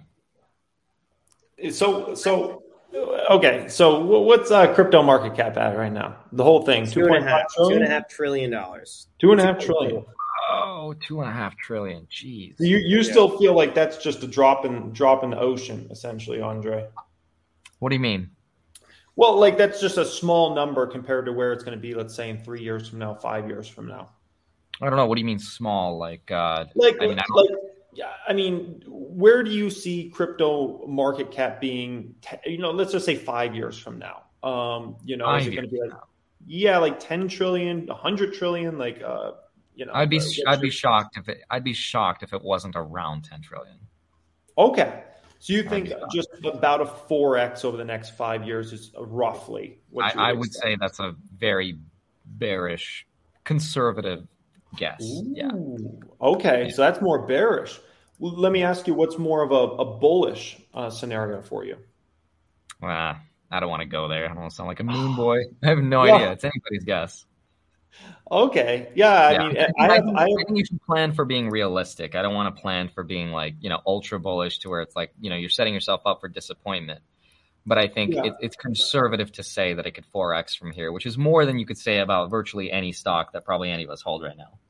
So okay. So what's crypto market cap at right now? The whole thing, $2.5 trillion. $2.5 trillion. Oh, $2.5 trillion. Jeez. You still feel like that's just a drop in the ocean, essentially, Andre? What do you mean? Well, like that's just a small number compared to where it's going to be, let's say, in 3 years from now, 5 years from now. I don't know. What do you mean small? Like Yeah, I mean, where do you see crypto market cap being? Let's just say 5 years from now. Is it going to be like, yeah, like 10 trillion, 100 trillion? Like, I'd be shocked if it wasn't around 10 trillion. Okay, so you think just about a 4x over the next 5 years is roughly what you I would say that's a very bearish, conservative guess. Ooh, yeah. Okay, so that's more bearish. Well, let me ask you, what's more of a bullish scenario for you? I don't want to go there. I don't want to sound like a moon boy. I have no idea. It's anybody's guess. Okay. Yeah. I mean, I think you should plan for being realistic. I don't want to plan for being like, ultra bullish to where it's like, you're setting yourself up for disappointment. But I think it's conservative to say that it could 4x from here, which is more than you could say about virtually any stock that probably any of us hold right now.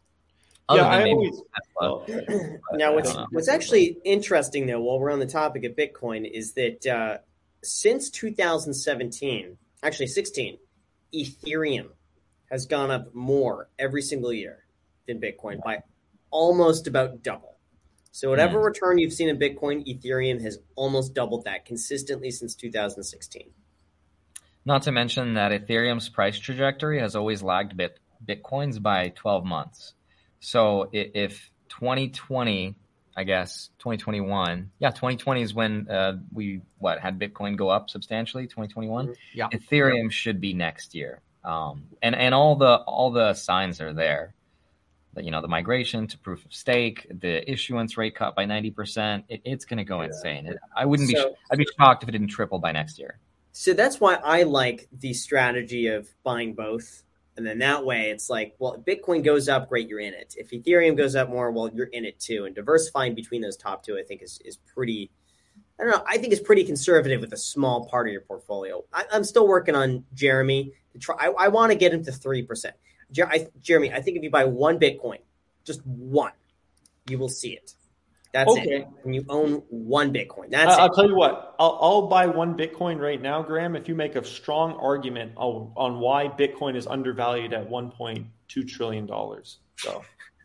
Now, what's actually interesting, though, while we're on the topic of Bitcoin, is that since 2017, actually 16, Ethereum has gone up more every single year than Bitcoin by almost about double. So whatever return you've seen in Bitcoin, Ethereum has almost doubled that consistently since 2016. Not to mention that Ethereum's price trajectory has always lagged Bitcoin's by 12 months. So if 2020, I guess 2021, 2020 is when we had Bitcoin go up substantially. 2021, Ethereum should be next year, and all the signs are there. The migration to proof of stake, the issuance rate cut by 90%. It's going to go insane. I'd be shocked if it didn't triple by next year. So that's why I like the strategy of buying both. And then that way it's like, well, if Bitcoin goes up, great, you're in it. If Ethereum goes up more, well, you're in it too. And diversifying between those top two, I think is pretty, I think it's pretty conservative with a small part of your portfolio. I'm still working on Jeremy. I want to get him to 3%. Jeremy, I think if you buy one Bitcoin, just one, you will see it. That's it. When you own one Bitcoin, I'll tell you what. I'll buy one Bitcoin right now, Graham, if you make a strong argument on why Bitcoin is undervalued at $1.2 trillion. So,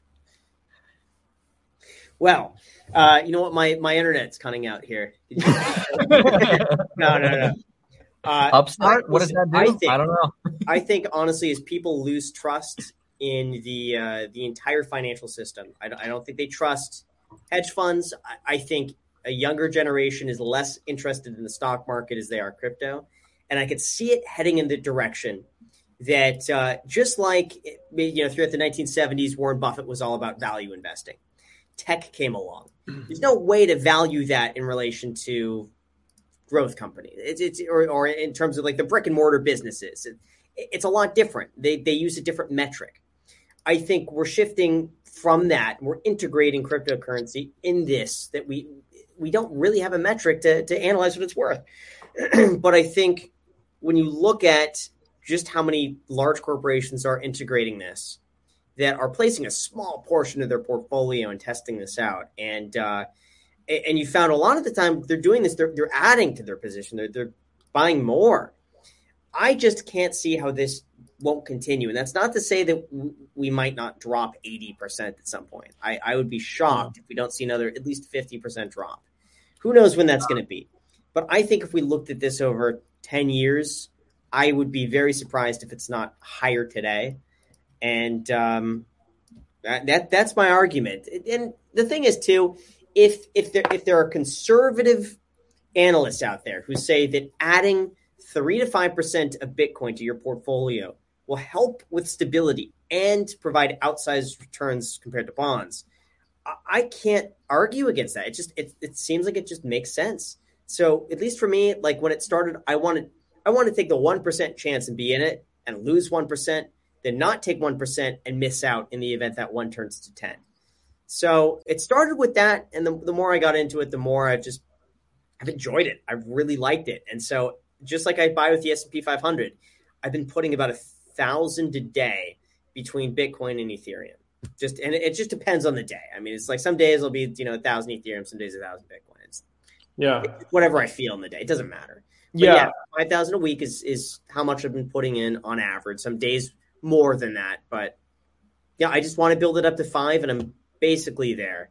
well, you know what? My internet's cutting out here. No. Upstart? What does that do? I don't know. I think honestly, as people lose trust in the entire financial system, I don't think they trust hedge funds. I think a younger generation is less interested in the stock market as they are crypto. And I could see it heading in the direction that just like, throughout the 1970s, Warren Buffett was all about value investing. Tech came along. There's no way to value that in relation to growth company. Or in terms of like the brick and mortar businesses. It's a lot different. They use a different metric. I think we're shifting from that. We're integrating cryptocurrency in this, that we don't really have a metric to analyze what it's worth. But I think when you look at just how many large corporations are integrating this, that are placing a small portion of their portfolio and testing this out, and you found a lot of the time they're doing this, they're adding to their position, they're buying more. I just can't see how this won't continue. And that's not to say that we might not drop 80% at some point. I would be shocked if we don't see another at least 50% drop. Who knows when that's going to be? But I think if we looked at this over 10 years, I would be very surprised if it's not higher today. And that's my argument. And the thing is, too, if there are conservative analysts out there who say that adding 3 to 5% of Bitcoin to your portfolio will help with stability and provide outsized returns compared to bonds, I can't argue against that. It seems like it just makes sense. So at least for me, like when it started, I want to take the 1% chance and be in it and lose 1%, then not take 1% and miss out in the event that 1 turns to 10. So it started with that, and the more I got into it, the more I've enjoyed it. I've really liked it, and so just like I buy with the S&P 500, I've been putting about 1,000 a day between Bitcoin and Ethereum. And it just depends on the day. I mean, it's like some days it'll be 1,000 Ethereum, some days 1,000 Bitcoin. It's whatever I feel in the day. It doesn't matter. But 5,000 a week is how much I've been putting in on average. Some days more than that, but I just want to build it up to 5, and I'm basically there.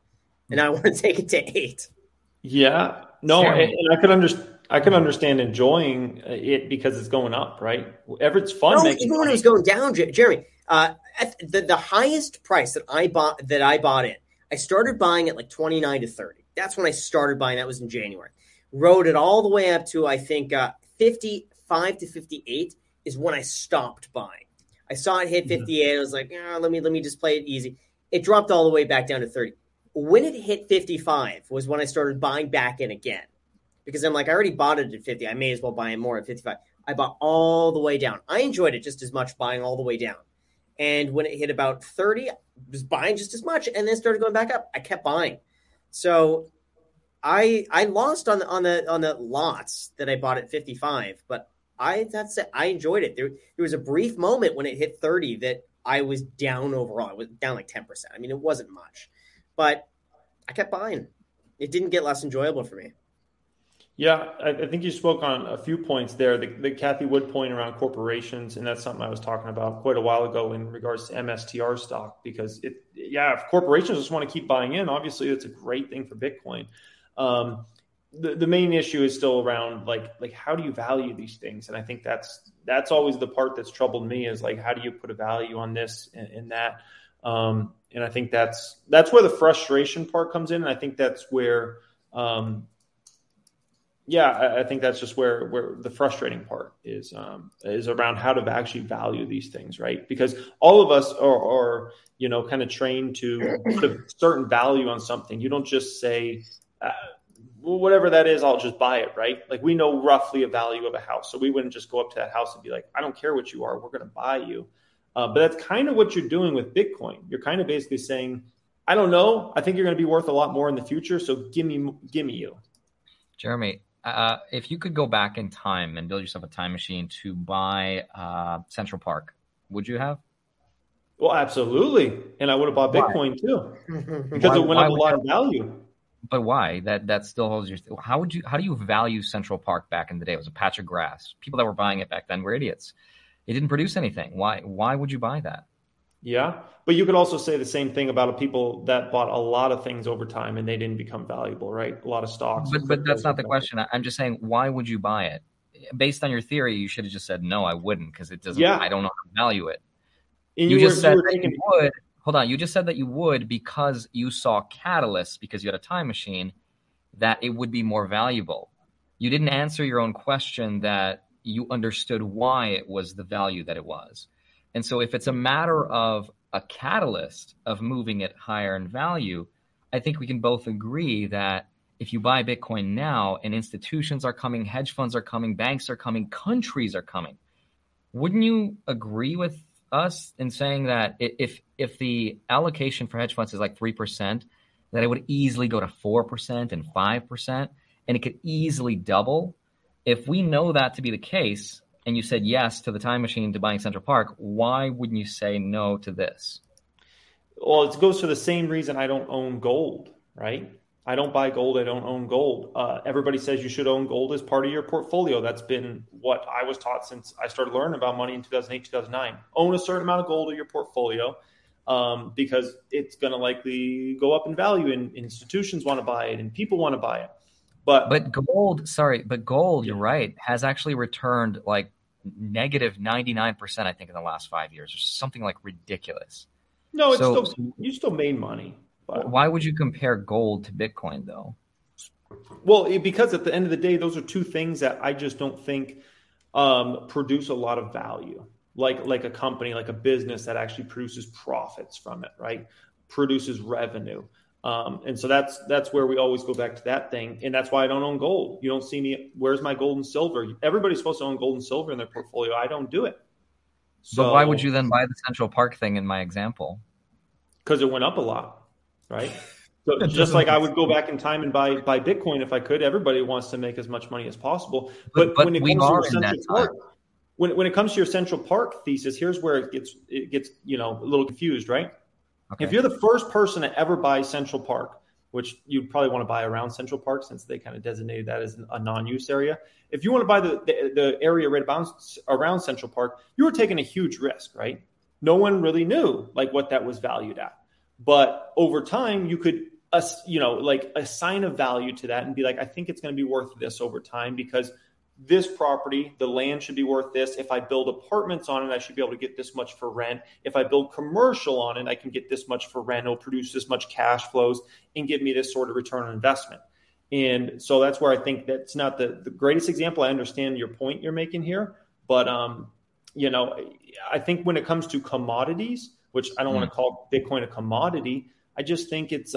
and I want to take it to 8. Yeah, no, and I could understand enjoying it because it's going up, right? Ever it's fun No, making even when it money. was going down, Jeremy. The highest price that I bought it, I started buying it like 29 to 30. That's when I started buying. That was in January. Rode it all the way up to I think 55 to 58 is when I stopped buying. I saw it hit 58. I was like, let me just play it easy. It dropped all the way back down to 30. When it hit 55 was when I started buying back in again, because I'm like, I already bought it at 50. I may as well buy it more at 55. I bought all the way down. I enjoyed it just as much buying all the way down. And when it hit about 30, I was buying just as much, and then started going back up. I kept buying. So I lost on the lots that I bought at 55, but I enjoyed it. There was a brief moment when it hit 30 that I was down overall. I was down like 10%. I mean, it wasn't much, but I kept buying. It didn't get less enjoyable for me. Yeah, I think you spoke on a few points there. The Kathy Wood point around corporations, and that's something I was talking about quite a while ago in regards to MSTR stock, because if corporations just want to keep buying in, obviously it's a great thing for Bitcoin. The main issue is still around like how do you value these things? And I think that's always the part that's troubled me, is like, how do you put a value on this and that? And I think that's where the frustration part comes in. And I think that's where, I think that's just where the frustrating part is around how to actually value these things, right? Because all of us are kind of trained to put a certain value on something. You don't just say, whatever that is, I'll just buy it, right? Like, we know roughly a value of a house. So we wouldn't just go up to that house and be like, I don't care what you are, we're going to buy you. But that's kind of what you're doing with Bitcoin. You're kind of basically saying, I don't know, I think you're going to be worth a lot more in the future, so give me you. Jeremy, if you could go back in time and build yourself a time machine to buy Central Park, would you have? Well, absolutely. And I would have bought Bitcoin too, because it went up a lot in value. But why? That still holds your. How do you value Central Park back in the day? It was a patch of grass. People that were buying it back then were idiots. It didn't produce anything. Why would you buy that? Yeah, but you could also say the same thing about people that bought a lot of things over time and they didn't become valuable, right? A lot of stocks. But that's not the question. I'm just saying, why would you buy it? Based on your theory, you should have just said, no, I wouldn't, because it doesn't. Yeah. I don't know how to value it. You just said that you would. Hold on. You just said that you would because you saw catalysts, because you had a time machine, that it would be more valuable. You didn't answer your own question that you understood why it was the value that it was. And so if it's a matter of a catalyst of moving it higher in value, I think we can both agree that if you buy Bitcoin now and institutions are coming, hedge funds are coming, banks are coming, countries are coming, wouldn't you agree with us in saying that if the allocation for hedge funds is like 3%, that it would easily go to 4% and 5%, and it could easily double? If we know that to be the case, and you said yes to the time machine to buying Central Park, why wouldn't you say no to this? Well, it goes to the same reason I don't own gold, right? I don't buy gold. I don't own gold. Everybody says you should own gold as part of your portfolio. That's been what I was taught since I started learning about money in 2008, 2009. Own a certain amount of gold in your portfolio because it's going to likely go up in value, and institutions want to buy it and people want to buy it. But gold, you're right, has actually returned like negative 99%, I think, in the last 5 years, or something like ridiculous. No, you still made money. But why would you compare gold to Bitcoin, though? Well, because at the end of the day, those are two things that I just don't think produce a lot of value. Like a company, like a business that actually produces profits from it, right? Produces revenue. And so that's where we always go back to that thing. And that's why I don't own gold. You don't see me. Where's my gold and silver? Everybody's supposed to own gold and silver in their portfolio. I don't do it. So why would you then buy the Central Park thing in my example? Because it went up a lot, right? So just like I would go back in time and buy Bitcoin if I could. Everybody wants to make as much money as possible. But when it comes to your Central Park, when it comes to your Central Park thesis, here's where it gets a little confused, right? Okay. If you're the first person to ever buy Central Park, which you'd probably want to buy around Central Park since they kind of designated that as a non-use area. If you want to buy the area right around Central Park, you were taking a huge risk, right? No one really knew like what that was valued at. But over time, you could like assign a value to that and be like, I think it's going to be worth this over time because this property, the land should be worth this. If I build apartments on it, I should be able to get this much for rent. If I build commercial on it, I can get this much for rent. It'll produce this much cash flows and give me this sort of return on investment. And so that's where I think that's not the greatest example. I understand your point you're making here, but I think when it comes to commodities, which I don't want to call Bitcoin a commodity, I just think it's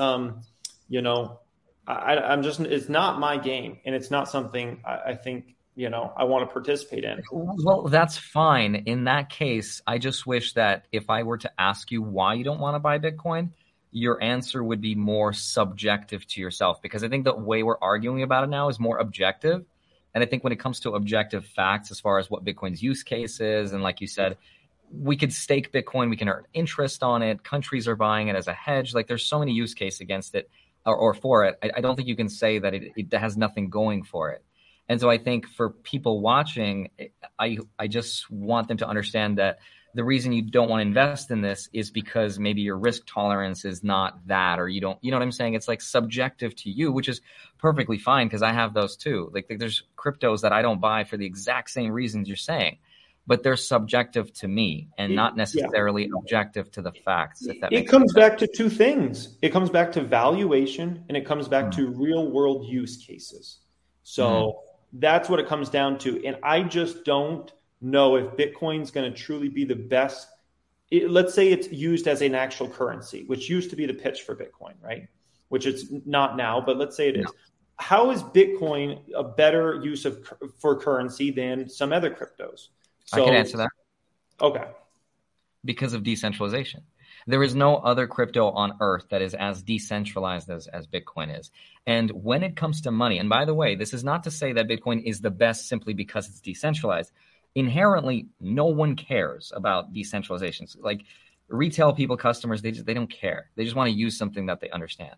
it's not my game, and it's not something I think I want to participate in. Well, that's fine. In that case, I just wish that if I were to ask you why you don't want to buy Bitcoin, your answer would be more subjective to yourself, because I think the way we're arguing about it now is more objective. And I think when it comes to objective facts, as far as what Bitcoin's use case is, and like you said, we could stake Bitcoin, we can earn interest on it. Countries are buying it as a hedge. Like there's so many use cases against it or for it. I don't think you can say that it has nothing going for it. And so I think for people watching, I just want them to understand that the reason you don't want to invest in this is because maybe your risk tolerance is not that, or you know what I'm saying? It's like subjective to you, which is perfectly fine because I have those too. Like there's cryptos that I don't buy for the exact same reasons you're saying, but they're subjective to me and not necessarily objective to the facts. If that it comes back to two things. It comes back to valuation and it comes back to real world use cases. So that's what it comes down to. And I just don't know if Bitcoin's going to truly be the best. Let's say it's used as an actual currency, which used to be the pitch for Bitcoin, right? Which it's not now, but let's say it is. How is Bitcoin a better use for currency than some other cryptos? So, I can answer that. Okay. Because of decentralization. There is no other crypto on earth that is as decentralized as Bitcoin is. And when it comes to money, and by the way, this is not to say that Bitcoin is the best simply because it's decentralized. Inherently, no one cares about decentralization. Like retail people, customers, they don't care. They just want to use something that they understand.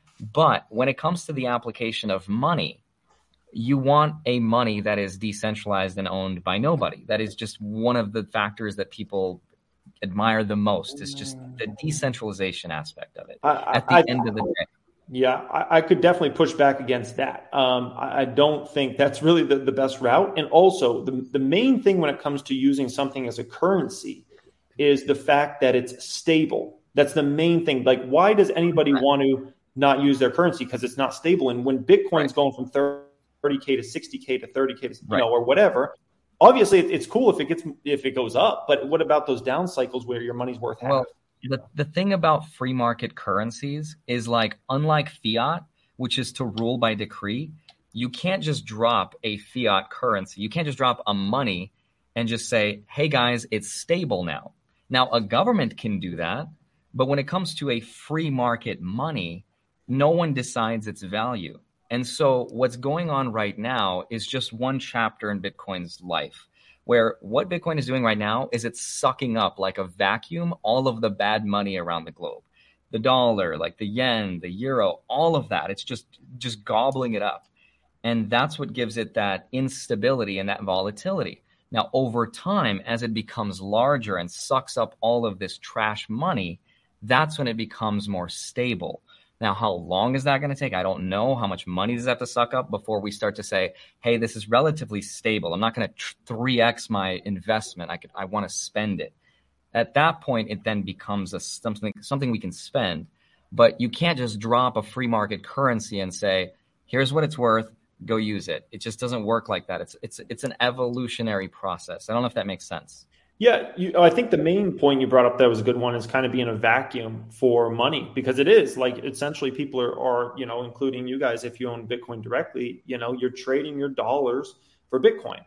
But when it comes to the application of money, you want a money that is decentralized and owned by nobody. That is just one of the factors that people admire the most. It's just the decentralization aspect of it at the end of the day. Yeah, I could definitely push back against that. I don't think that's really the best route. And also, the main thing when it comes to using something as a currency is the fact that it's stable. That's the main thing. Like, why does anybody want to not use their currency? Because it's not stable. And when Bitcoin's going from 30K to 60K to 30K, or whatever, obviously it's cool if it goes up. But what about those down cycles where your money's worth half? The thing about free market currencies is, like, unlike fiat, which is to rule by decree, you can't just drop a fiat currency. You can't just drop a money and just say, hey, guys, it's stable now. Now, a government can do that. But when it comes to a free market money, no one decides its value. And so what's going on right now is just one chapter in Bitcoin's life, where what Bitcoin is doing right now is it's sucking up like a vacuum all of the bad money around the globe. The dollar, like the yen, the euro, all of that. It's just gobbling it up. And that's what gives it that instability and that volatility. Now, over time, as it becomes larger and sucks up all of this trash money, that's when it becomes more stable. Now, how long is that going to take? I don't know. How much money does that have to suck up before we start to say, hey, this is relatively stable. I'm not going to 3x my investment. I want to spend it. At that point, it then becomes something we can spend. But you can't just drop a free market currency and say, here's what it's worth, go use it. It just doesn't work like that. It's an evolutionary process. I don't know if that makes sense. Yeah, I think the main point you brought up that was a good one is kind of being a vacuum for money, because it is like essentially people are including you guys, if you own Bitcoin directly, you're trading your dollars for Bitcoin.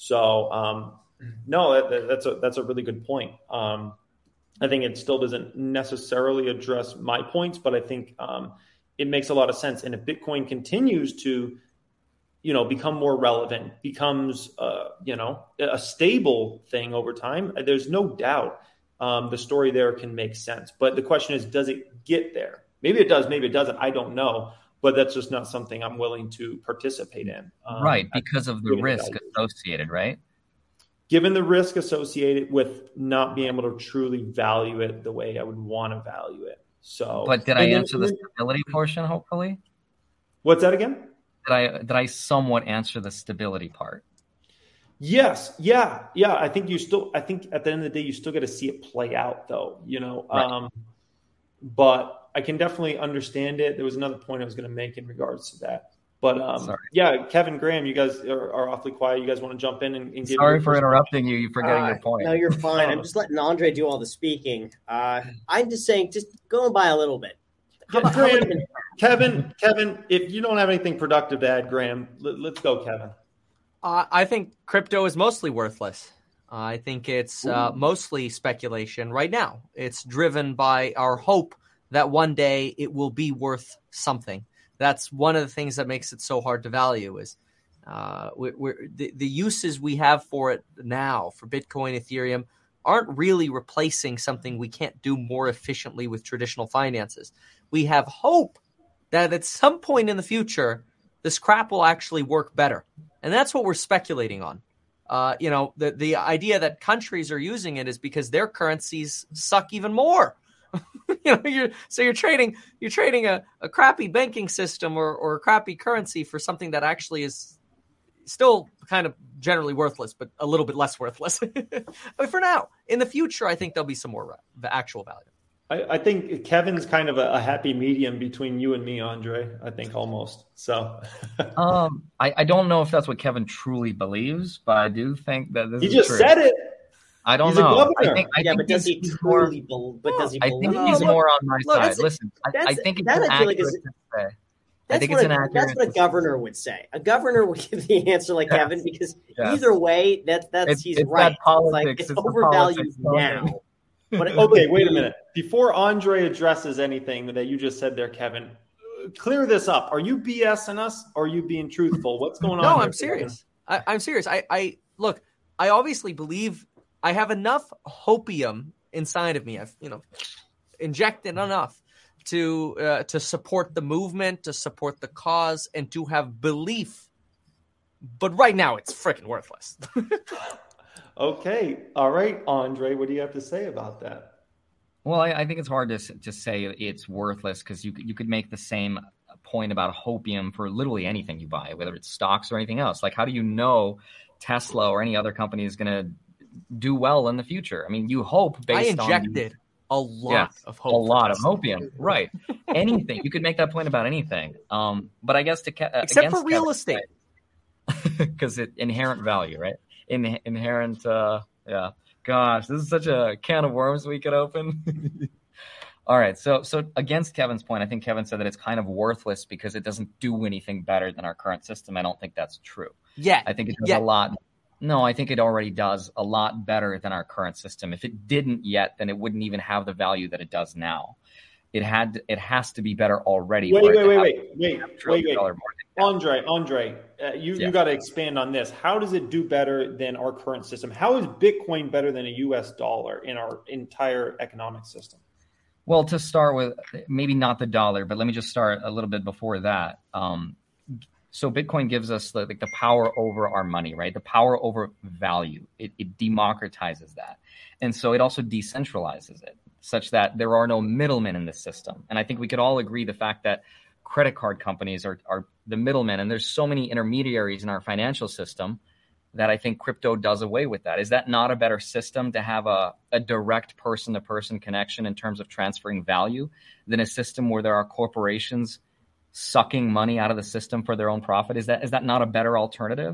So no, that's a really good point. I think it still doesn't necessarily address my points, but I think it makes a lot of sense. And if Bitcoin continues to become more relevant, becomes, a stable thing over time, there's no doubt the story there can make sense. But the question is, does it get there? Maybe it does, maybe it doesn't. I don't know. But that's just not something I'm willing to participate in. Right, because of the risk associated, right? Given the risk associated with not being able to truly value it the way I would want to value it. So, But did I answer the stability portion? Hopefully, what's that again? Did I somewhat answer the stability part? Yes. Yeah. I think at the end of the day, you still got to see it play out though, Right. But I can definitely understand it. There was another point I was going to make in regards to that. But Sorry. yeah, Kevin, Graham, you guys are awfully quiet. You guys want to jump in and give Sorry for interrupting you. You're forgetting your point. No, you're fine. I'm just letting Andre do all the speaking. I'm just saying, just going by a little bit. Kevin, if you don't have anything productive to add, Graham, let's go, Kevin. I think crypto is mostly worthless. I think it's mostly speculation right now. It's driven by our hope that one day it will be worth something. That's one of the things that makes it so hard to value is the uses we have for it now, for Bitcoin, Ethereum, aren't really replacing something we can't do more efficiently with traditional finances. We have hope that at some point in the future, this crap will actually work better. And that's what we're speculating on. The idea that countries are using it is because their currencies suck even more. You're trading a crappy banking system or a crappy currency for something that actually is still kind of generally worthless, but a little bit less worthless. But for now, in the future, I think there'll be some more actual value. I think Kevin's kind of a happy medium between you and me, Andre. I think almost. So, I don't know if that's what Kevin truly believes, but I do think that this he is just true. said it. I don't He's a know. governor. I think but does he truly believe? But does he I believe? think he's more on my side. I Listen, I think it's that I feel like inaccurate is- to say. I That's think what it's inaccurate. that's what a governor would say. A governor would give the answer like Kevin because either way, he's it's right. that politics. It's It's the overvalued politics now. But Okay, wait a minute. Before Andre addresses anything that you just said there, Kevin, clear this up. Are you BSing us or are you being truthful? What's going on? No, here, I'm serious. I'm serious. I look, I obviously believe I have enough hopium inside of me. I've, injected enough to support the movement, to support the cause, and to have belief. But right now, it's freaking worthless. Okay. All right, Andre, what do you have to say about that? Well, I think it's hard to say it's worthless because you could make the same point about hopium for literally anything you buy, whether it's stocks or anything else. Like, how do you know Tesla or any other company is going to do well in the future? I mean, you hope based on... I injected a lot of hope. A lot of hopium, right. Anything. You could make that point about anything. But I guess except for real estate. Because it's inherent value, right? Inherent, yeah. Gosh, this is such a can of worms we could open. All right, so against Kevin's point, I think Kevin said that it's kind of worthless because it doesn't do anything better than our current system. I don't think that's true. Yeah. I think it does a lot. No, I think it already does a lot better than our current system. If it didn't yet, then it wouldn't even have the value that it does now. It has to be better already. Wait. Andre, you got to expand on this. How does it do better than our current system? How is Bitcoin better than a US dollar in our entire economic system? Well, to start with, maybe not the dollar, but let me just start a little bit before that. So Bitcoin gives us the power over our money, right? The power over value. It democratizes that. And so it also decentralizes it such that there are no middlemen in this system. And I think we could all agree the fact that credit card companies are the middlemen, and there's so many intermediaries in our financial system that I think crypto does away with that. Is that not a better system to have a direct person-to-person connection in terms of transferring value than a system where there are corporations sucking money out of the system for their own profit? Is that not a better alternative?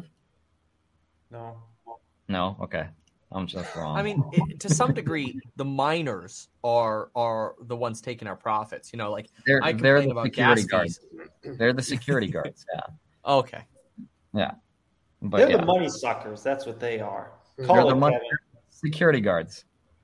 No? Okay. I'm just wrong. I mean, to some degree, the miners are the ones taking our profits. They're complain the about security gas guards. fees. They're the security guards. Yeah. Okay. Yeah. But They're the money suckers. That's what they are. They're the money security guards.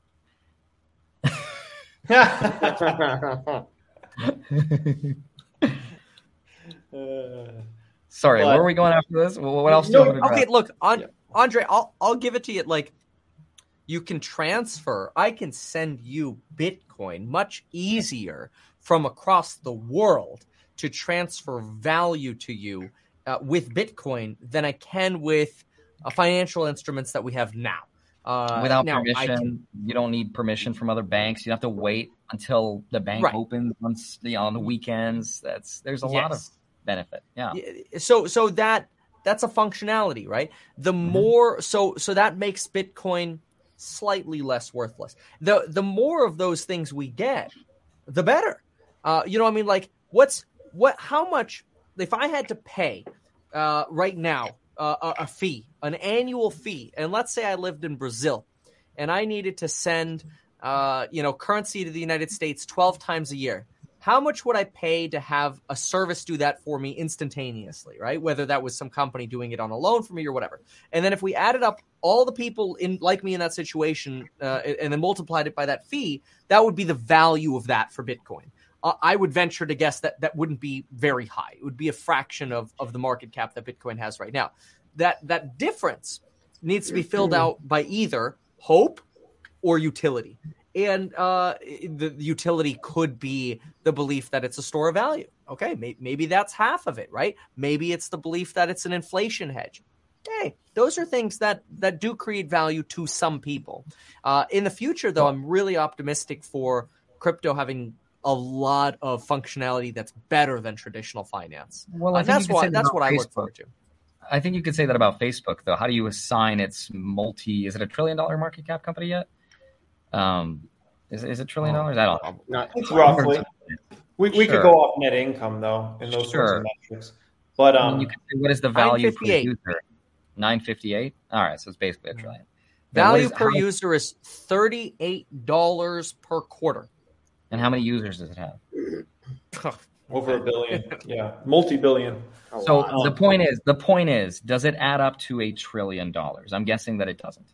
Sorry, where are we going after this? What else do you want to Okay, look, Andre, I'll give it to you. Like, you can transfer. I can send you Bitcoin much easier from across the world to transfer value to you with Bitcoin than I can with financial instruments that we have now. Without now, permission, you don't need permission from other banks. You have to wait until the bank opens once on the weekends. There's a lot of benefit. Yeah. So that's a functionality, right? The more so that makes Bitcoin slightly less worthless. The more of those things we get, the better. Like how much if I had to pay right now a fee, an annual fee, and let's say I lived in Brazil and I needed to send currency to the United States 12 times a year. How much would I pay to have a service do that for me instantaneously, right? Whether that was some company doing it on a loan for me or whatever. And then if we added up all the people like me in that situation and then multiplied it by that fee, that would be the value of that for Bitcoin. I would venture to guess that wouldn't be very high. It would be a fraction of the market cap that Bitcoin has right now. That difference needs to be filled out by either hope or utility. And the utility could be the belief that it's a store of value. Okay, maybe that's half of it, right? Maybe it's the belief that it's an inflation hedge. Hey, those are things that do create value to some people. In the future, though, I'm really optimistic for crypto having a lot of functionality that's better than traditional finance. Well, that's what I look forward to. I think you could say that about Facebook, though. How do you assign its is it a $1 trillion market cap company yet? Is it $1 trillion? I don't know. Not roughly. We could go off net income though in those sorts of metrics. But you could say, what is the value per user? 958. All right, so it's basically $1 trillion. Value per user is $38 per quarter. And how many users does it have? Over 1 billion. Yeah, multi-billion. So the point is, does it add up to $1 trillion? I'm guessing that it doesn't.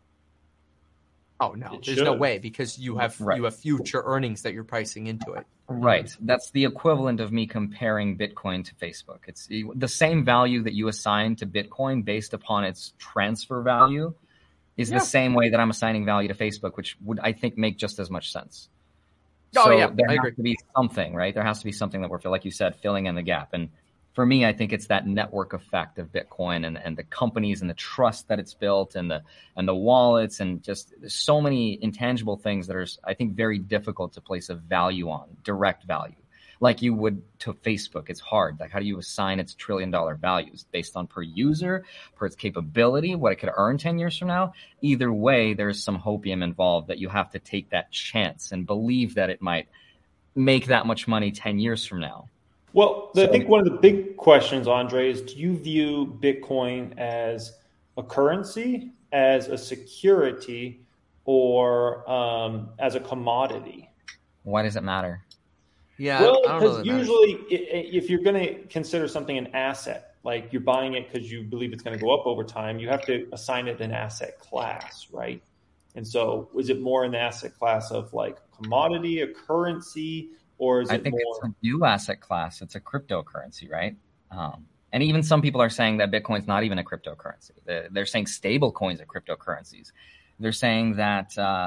Oh no, there's no way because you have future earnings that you're pricing into it. Right. That's the equivalent of me comparing Bitcoin to Facebook. It's the same value that you assign to Bitcoin based upon its transfer value is the same way that I'm assigning value to Facebook, which would, I think, make just as much sense. Oh, so yeah, there I has agree. to be something, right? There has to be something that we're, like you said, filling in the gap. And for me, I think it's that network effect of Bitcoin and the companies and the trust that it's built and the wallets and just so many intangible things that are, I think, very difficult to place a value on, direct value, like you would to Facebook. It's hard. Like, how do you assign its $1 trillion values based on per user, per its capability, what it could earn 10 years from now? Either way, there's some hopium involved that you have to take that chance and believe that it might make that much money 10 years from now. Well, I think one of the big questions, Andre, is do you view Bitcoin as a currency, as a security, or as a commodity? Why does it matter? Yeah, well, I don't know because usually if you're going to consider something an asset, like you're buying it because you believe it's going to go up over time, you have to assign it an asset class, right? And so is it more in the asset class of like commodity, a currency, or is it more? It's a new asset class. It's a cryptocurrency, right? And even some people are saying that Bitcoin's not even a cryptocurrency. They're saying stable coins are cryptocurrencies. They're saying that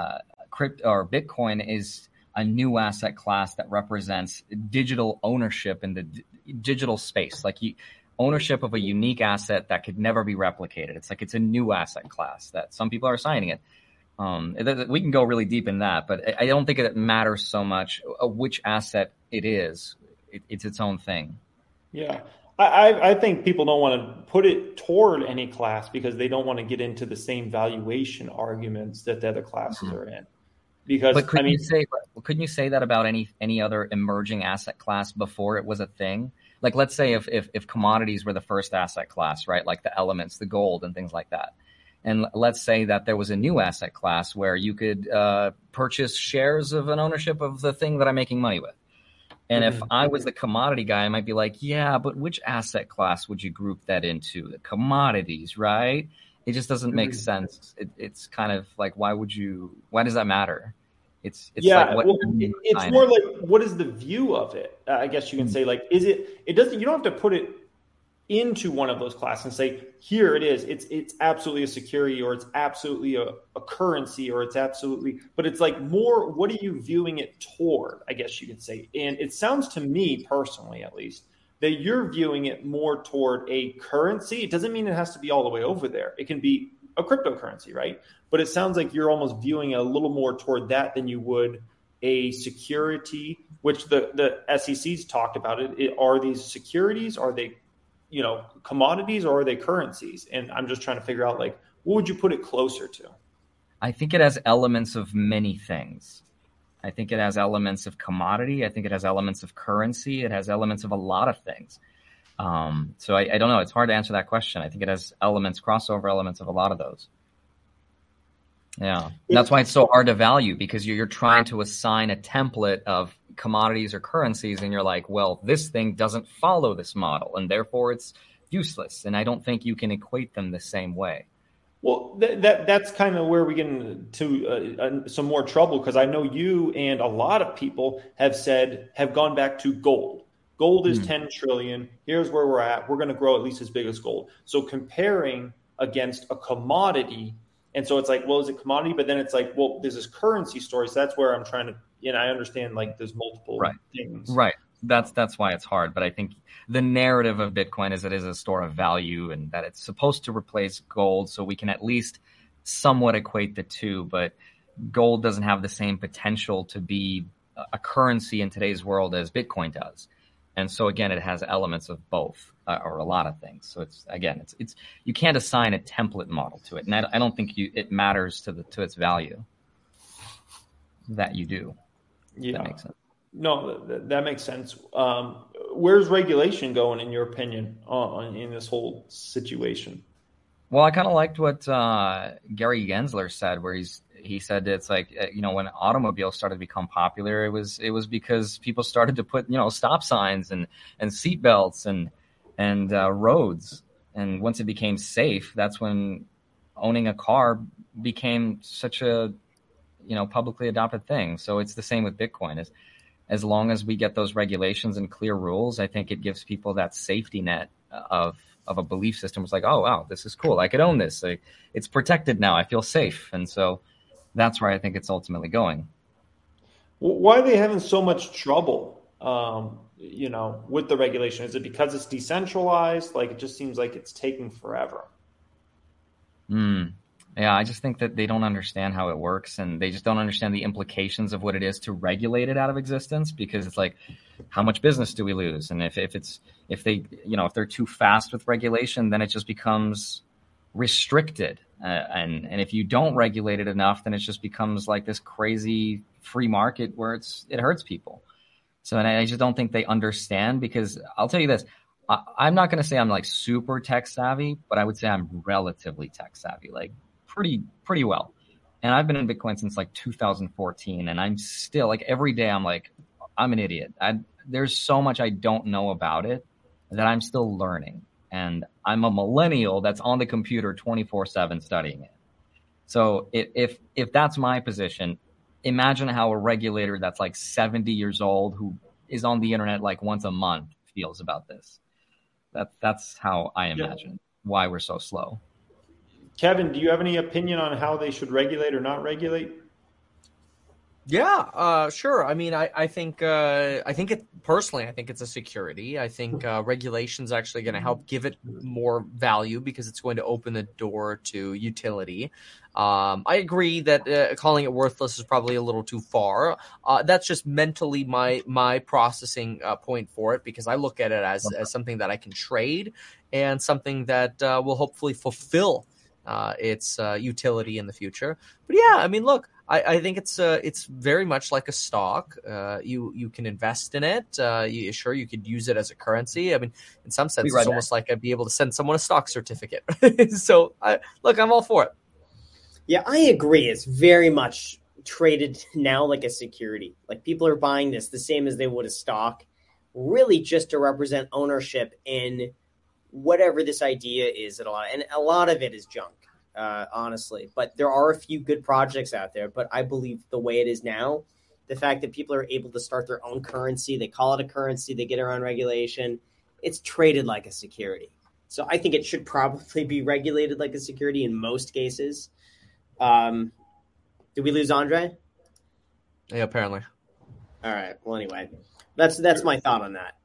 Bitcoin is a new asset class that represents digital ownership in the digital space, like ownership of a unique asset that could never be replicated. It's like it's a new asset class that some people are assigning it. We can go really deep in that, but I don't think it matters so much which asset it is. It's its own thing. Yeah. I think people don't want to put it toward any class because they don't want to get into the same valuation arguments that the other classes are in. Because couldn't you say that about any other emerging asset class before it was a thing? Like, let's say if commodities were the first asset class, right? Like the elements, the gold and things like that. And let's say that there was a new asset class where you could purchase shares of an ownership of the thing that I'm making money with. And if I was the commodity guy, I might be like, yeah, but which asset class would you group that into? The commodities, right? It just doesn't make sense. It's kind of like, why does that matter? It's more like, what is the view of it? I guess you can say, like, you don't have to put it into one of those classes and say, here it is. It's absolutely a security, or it's absolutely a currency, or it's absolutely, but it's like more, what are you viewing it toward? I guess you could say. And it sounds to me personally, at least, that you're viewing it more toward a currency. It doesn't mean it has to be all the way over there. It can be a cryptocurrency, right? But it sounds like you're almost viewing it a little more toward that than you would a security, which the SEC's talked about it. Are these securities? Are they, commodities, or are they currencies? And I'm just trying to figure out, like, what would you put it closer to? I think it has elements of many things. I think it has elements of commodity. I think it has elements of currency. It has elements of a lot of things. So I don't know. It's hard to answer that question. I think it has crossover elements of a lot of those. Yeah. And that's why it's so hard to value, because you're trying to assign a template of commodities or currencies, and you're like, well, this thing doesn't follow this model, and therefore it's useless. And I don't think you can equate them the same way. Well, that's kind of where we get into some more trouble, because I know you and a lot of people have gone back to gold. Gold is 10 trillion. Here's where we're at. We're going to grow at least as big as gold. So comparing against a commodity, and so it's like, well, is it commodity? But then it's like, well, there's this currency story. So that's where I'm trying to, I understand, like, there's multiple things. Right. That's why it's hard. But I think the narrative of Bitcoin is it is a store of value, and that it's supposed to replace gold, so we can at least somewhat equate the two. But gold doesn't have the same potential to be a currency in today's world as Bitcoin does. And so again, it has elements of both, or a lot of things. So it's you can't assign a template model to it, and I don't think it matters to its value that you do. Yeah, that makes sense. No, that makes sense. Where's regulation going, in your opinion, in this whole situation? Well, I kind of liked what Gary Gensler said, where he said it's like, when automobiles started to become popular, it was because people started to put, stop signs and seat belts and roads. And once it became safe, that's when owning a car became such a, publicly adopted thing. So it's the same with Bitcoin. As long as we get those regulations and clear rules, I think it gives people that safety net of a belief system. It's like, oh, wow, this is cool. I could own this. Like, it's protected now. I feel safe. And so that's where I think it's ultimately going. Why are they having so much trouble, with the regulation? Is it because it's decentralized? Like, it just seems like it's taking forever. Yeah, I just think that they don't understand how it works, and they just don't understand the implications of what it is to regulate it out of existence, because it's like, how much business do we lose? And if they're too fast with regulation, then it just becomes restricted. And if you don't regulate it enough, then it just becomes like this crazy free market where it hurts people. So, and I just don't think they understand, because I'll tell you this, I'm not going to say I'm like super tech savvy, but I would say I'm relatively tech savvy, like pretty well. And I've been in Bitcoin since like 2014, and I'm still, like, every day I'm like, I'm an idiot. There's so much I don't know about it that I'm still learning. And I'm a millennial that's on the computer 24/7 studying it. So if that's my position, imagine how a regulator that's like 70 years old, who is on the internet like once a month, feels about this. That's how I imagine why we're so slow. Kevin, do you have any opinion on how they should regulate or not regulate? Yeah, sure. I mean, I think personally, I think it's a security. I think regulation's actually going to help give it more value, because it's going to open the door to utility. I agree that calling it worthless is probably a little too far. That's just mentally my processing point for it, because I look at it as something that I can trade, and something that will hopefully fulfill its utility in the future. But yeah, I mean, look, I think it's very much like a stock. You can invest in it. You could use it as a currency. I mean, in some sense, it's almost like I'd be able to send someone a stock certificate. So, I'm all for it. Yeah, I agree. It's very much traded now like a security. Like, people are buying this the same as they would a stock, really just to represent ownership in whatever this idea is. And a lot of it is junk. Honestly, but there are a few good projects out there. But I believe the way it is now, the fact that people are able to start their own currency, they call it a currency, they get around regulation, it's traded like a security. So I think it should probably be regulated like a security in most cases. Did we lose Andre? Yeah, apparently. All right. Well, anyway, that's my thought on that.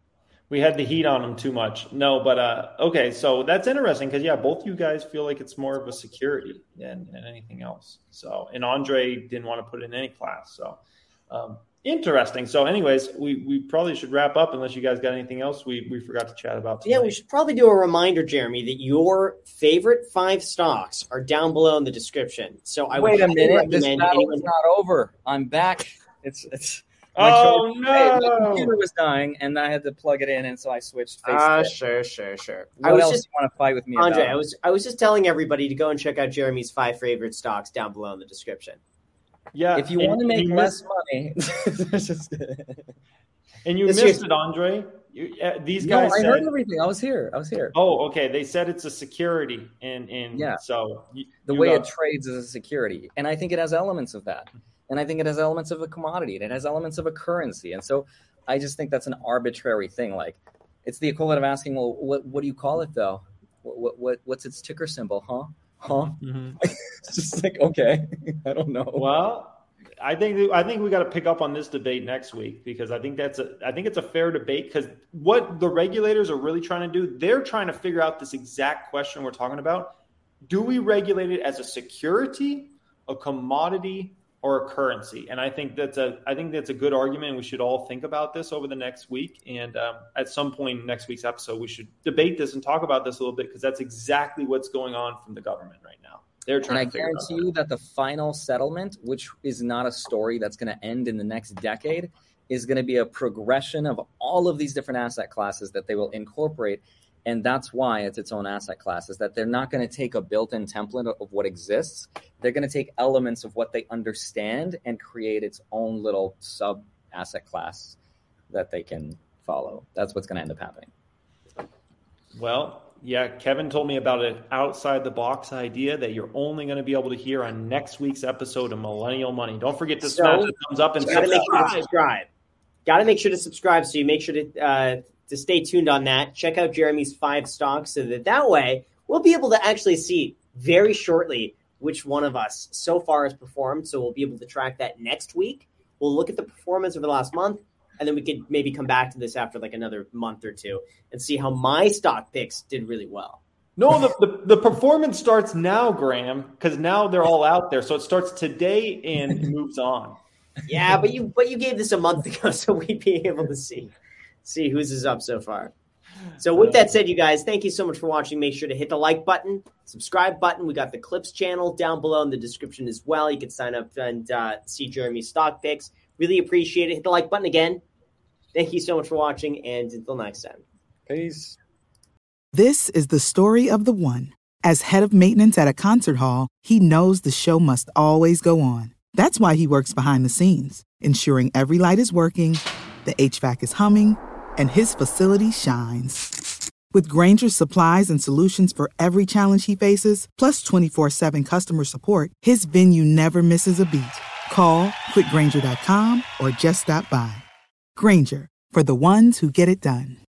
We had the heat on them too much. No, but okay, so that's interesting because both you guys feel like it's more of a security than anything else. So, and Andre didn't want to put it in any class. So, interesting. So, anyways, we probably should wrap up unless you guys got anything else we forgot to chat about tonight. Yeah, we should probably do a reminder, Jeremy, that your favorite 5 stocks are down below in the description. So I Wait a minute, this recommend battle is not over. I'm back. It's Oh, my no. computer was dying, and I had to plug it in, and so I switched Facebook. Sure. What else do you want to fight with me Andre, about? I was just telling everybody to go and check out Jeremy's 5 favorite stocks down below in the description. Yeah, If you want to make less money, and you This missed year- it, Andre. These no, guys I said, heard everything. I was here. oh, okay. They said it's a security, and Yeah. so The way it trades is a security, and I think it has elements of that, and I think it has elements of a commodity, and it has elements of a currency, and so I just think that's an arbitrary thing. Like, it's the equivalent of asking, well, what do you call it though? What's its ticker symbol? Huh? Mhm. It's just like, okay, I don't know. Well, I think we got to pick up on this debate next week because I think it's a fair debate because what the regulators are really trying to do, they're trying to figure out this exact question we're talking about. Do we regulate it as a security, a commodity, or a currency? And I think that's a good argument. We should all think about this over the next week. And at some point in next week's episode, we should debate this and talk about this a little bit because that's exactly what's going on from the government right now. They're And trying I to figure guarantee you that the final settlement, which is not a story that's going to end in the next decade, is going to be a progression of all of these different asset classes that they will incorporate. And that's why it's its own asset class, is that they're not going to take a built-in template of what exists. They're going to take elements of what they understand and create its own little sub-asset class that they can follow. That's what's going to end up happening. Well, yeah, Kevin told me about an outside-the-box idea that you're only going to be able to hear on next week's episode of Millennial Money. Don't forget to smash the thumbs up and Got to make sure to subscribe. subscribe. Got to make sure to subscribe so you make sure to stay tuned on that. Check out Jeremy's 5 stocks so that way we'll be able to actually see very shortly which one of us so far has performed. So we'll be able to track that next week. We'll look at the performance over the last month, and then we could maybe come back to this after like another month or two and see how my stock picks did really well. No, the performance starts now, Graham, because now they're all out there. So it starts today and moves on. Yeah, but you gave this a month ago, so we'd be able to see whose is up so far. So with that said, you guys, thank you so much for watching. Make sure to hit the like button, subscribe button. We got the Clips channel down below in the description as well. You can sign up and see Jeremy's stock picks. Really appreciate it. Hit the like button again. Thank you so much for watching, and until next time. Peace. This is the story of the one. As head of maintenance at a concert hall, he knows the show must always go on. That's why he works behind the scenes, ensuring every light is working, the HVAC is humming, and his facility shines. With Grainger's supplies and solutions for every challenge he faces, plus 24/7 customer support, his venue never misses a beat. Call quickgrainger.com or just stop by. Grainger, for the ones who get it done.